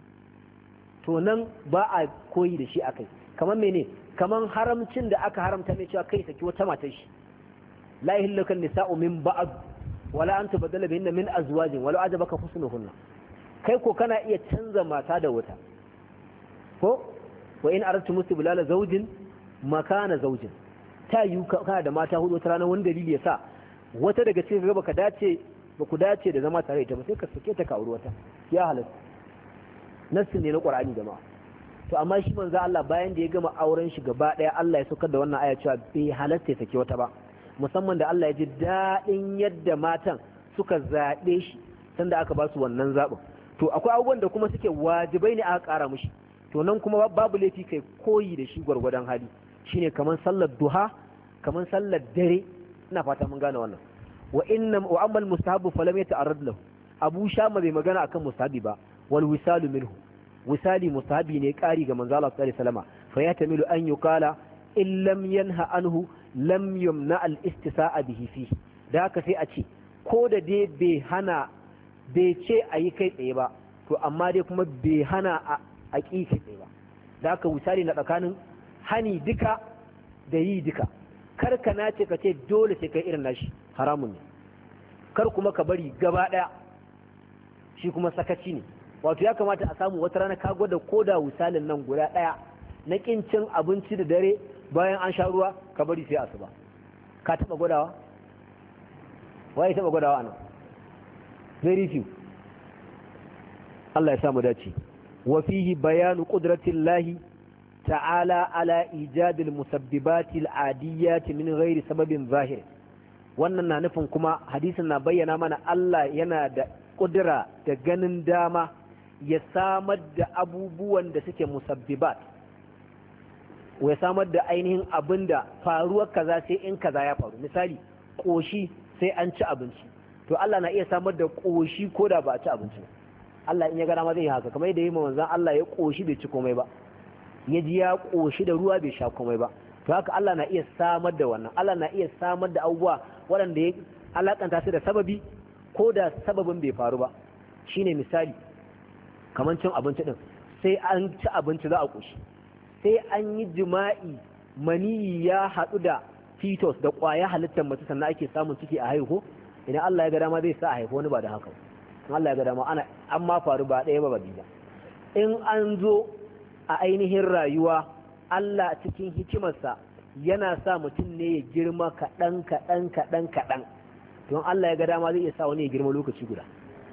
Speaker 1: to nan ba a koyi da shi akai kaman mene kaman haramcin da aka haramta mai cewa kai saki wata matar shi la yahillukan nisa'u min ba'd wala an tubaddala bihinna min azwajin wala ajabaka husnuhunna kai ko kana iya canza mata da wata ko wa in aradtu mustaqbala zawjin makana zawjin ta yi kana da mata hudu wata rana wani dalili yasa wata daga cikin gaba ka dace ba ku dace da zama tare ita ba sai ka sake ta ka auri wata ya halatta nassi ne na Qur'ani jama'a to amma shi manzo Allah bayan da ya gama auren shi gaba daya Allah ya saukar da wannan aya cewa bai halatta ya sake wata ba musamman da Allah ya ji dadin yadda matan suka zabe shi sanda aka ba su wannan zabin to akwai abubuwan da kuma suke wajibai ne aka kara mushi to nan kuma babu laifi kai koyi da shi gwargwadon hali shine kaman sallar duha kaman sallar dare ina fata mun gane wannan wa inna wa amal mustahabu falam yata'arrad lahu abu shama bai magana akan mustahabi ba wal wisalu minhu wisali mustahabi ne kari ga manzo Allah sallallahu alaihi wasallam fa yatamilu an yuqala in lam yanha anhu lam yumna al istisa'a bihi fi da haka sai a ce ko da dai bai hana bai ce ayi kai tsaye ba to amma dai kuma bai hana a aƙiƙa tsaye ba da haka wisali na tsakanin hani duka da yi duka kar ka nace ka ce dole sai kai irin nashi haramun ne kar kuma ka bari gaba ɗaya shi kuma sakaci ne wato ya kamata a samu wata rana ka gwada koda wisalin nan guda ɗaya na ƙin cin abinci da dare bayan an sha ruwa ka bari sai asuba ka taɓa gwadawa waye taɓa gwadawa nan very few Allah ya samu dace وفيه بيان قدرة الله تعالى على إيجاد المسببات العاديات من غير سبب ظاهر wannan na nufin kuma hadisin na bayyana mana Allah yana da kudura da ganin dama ya samar da abubuwan da suke musabbibat ya samar da ainihin abinda faruwar kaza sai in kaza ya faru misali koshi sai an ci abinci to Allah na iya samar da koshi ko da ba a ci abinci ba Allah in ya ga dama zai yi haka kamar yadda yi manzon Allah ya koshi bai ci komai ba ya ji ya koshi da ruwa bai sha komai ba to haka Allah na iya samar da wannan Allah na iya samar da abubuwa waɗanda ya alakanta su da sababi ko da sababin bai faru ba shine misali kamar cin abinci din sai an ci abinci za a koshi sai an yi jima'i maniyi ya haɗu da fetus da ƙwaya halittar mace sannan ake samun ciki a haihu idan Allah ya ga dama zai sa a haifi wani ba da haka Allah ya ga dama ana an ma faru ba ɗaya ba ba biyu in an zo a ainihin rayuwa Allah cikin hikimarsa yana sa mutum ne ya girma kaɗan kaɗan kaɗan kaɗan don Allah ya ga dama zai iya sa wani ya girma lokaci guda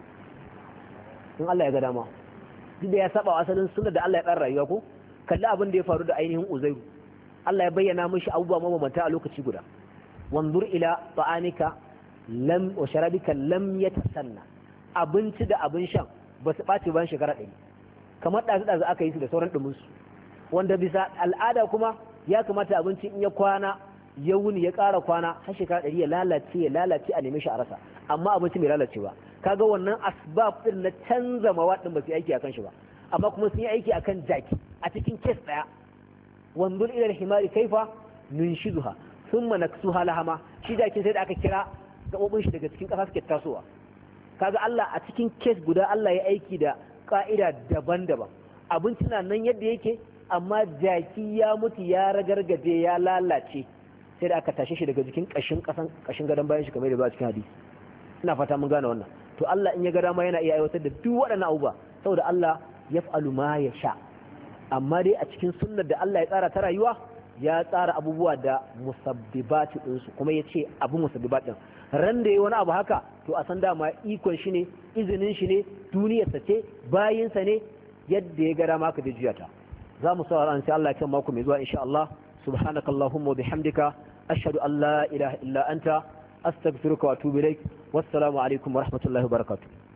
Speaker 1: in Allah ya ga dama duk da ya saba wa asalin sunna da Allah ya tsara rayuwa ko kalli abin da ya faru da ainihin Uzairu Allah ya bayyana mishi abubuwa mabambanta a lokaci guda wanzur ila ta'anika lam wa sharabika lam yatasanna abinci da abin shan ba su ɓace bayan shekara ɗari kamar ɗazu ɗazu aka yi su da sauran ɗuminsu wanda bisa al'ada kuma ya kamata abinci in ya kwana ya wuni ya ƙara kwana har shekara ɗari ya lalace ya lalace a neme shi a rasa amma abinci bai lalace ba kaga wannan asbab din na canza mawad din ba su yi aiki akan shi ba amma kuma sun yi aiki akan jaki a cikin kes daya wanzur ila al-himari kaifa nunshizuha thumma naksuha lahama shi jakin sai da aka kira gabobin shi daga cikin kasa suke tasowa kaga Allah a cikin kes guda Allah ya aiki da ka'ida daban-daban abinci na nan yadda yake amma jaki ya mutu ya ragargaje ya lalace sai da aka tashe shi daga jikin kashin kasan kashin gadon bayan shi kamar da ba cikin hadisi ina fata mun gane wannan to Allah in ya ga dama yana iya aiwatar da duk waɗannan abubuwa saboda Allah yaf'alu ma yasha amma dai a cikin sunnar da Allah ya tsara ta rayuwa ya tsara abubuwa da musabbibat din su kuma yace abu musabbibat din ran da yayi wani abu haka to a san dama ikon shi ne izinin shi ne duniyar sa ce bayin sa ne yadda ya ga dama ka da juyata za mu saurara an sai Allah ya kan mako mai zuwa insha Allah subhanakallahumma wa bihamdika ashhadu an la ilaha illa anta astaghfiruka wa atubu ilaik wassalamu alaikum wa rahmatullahi wa barakatuh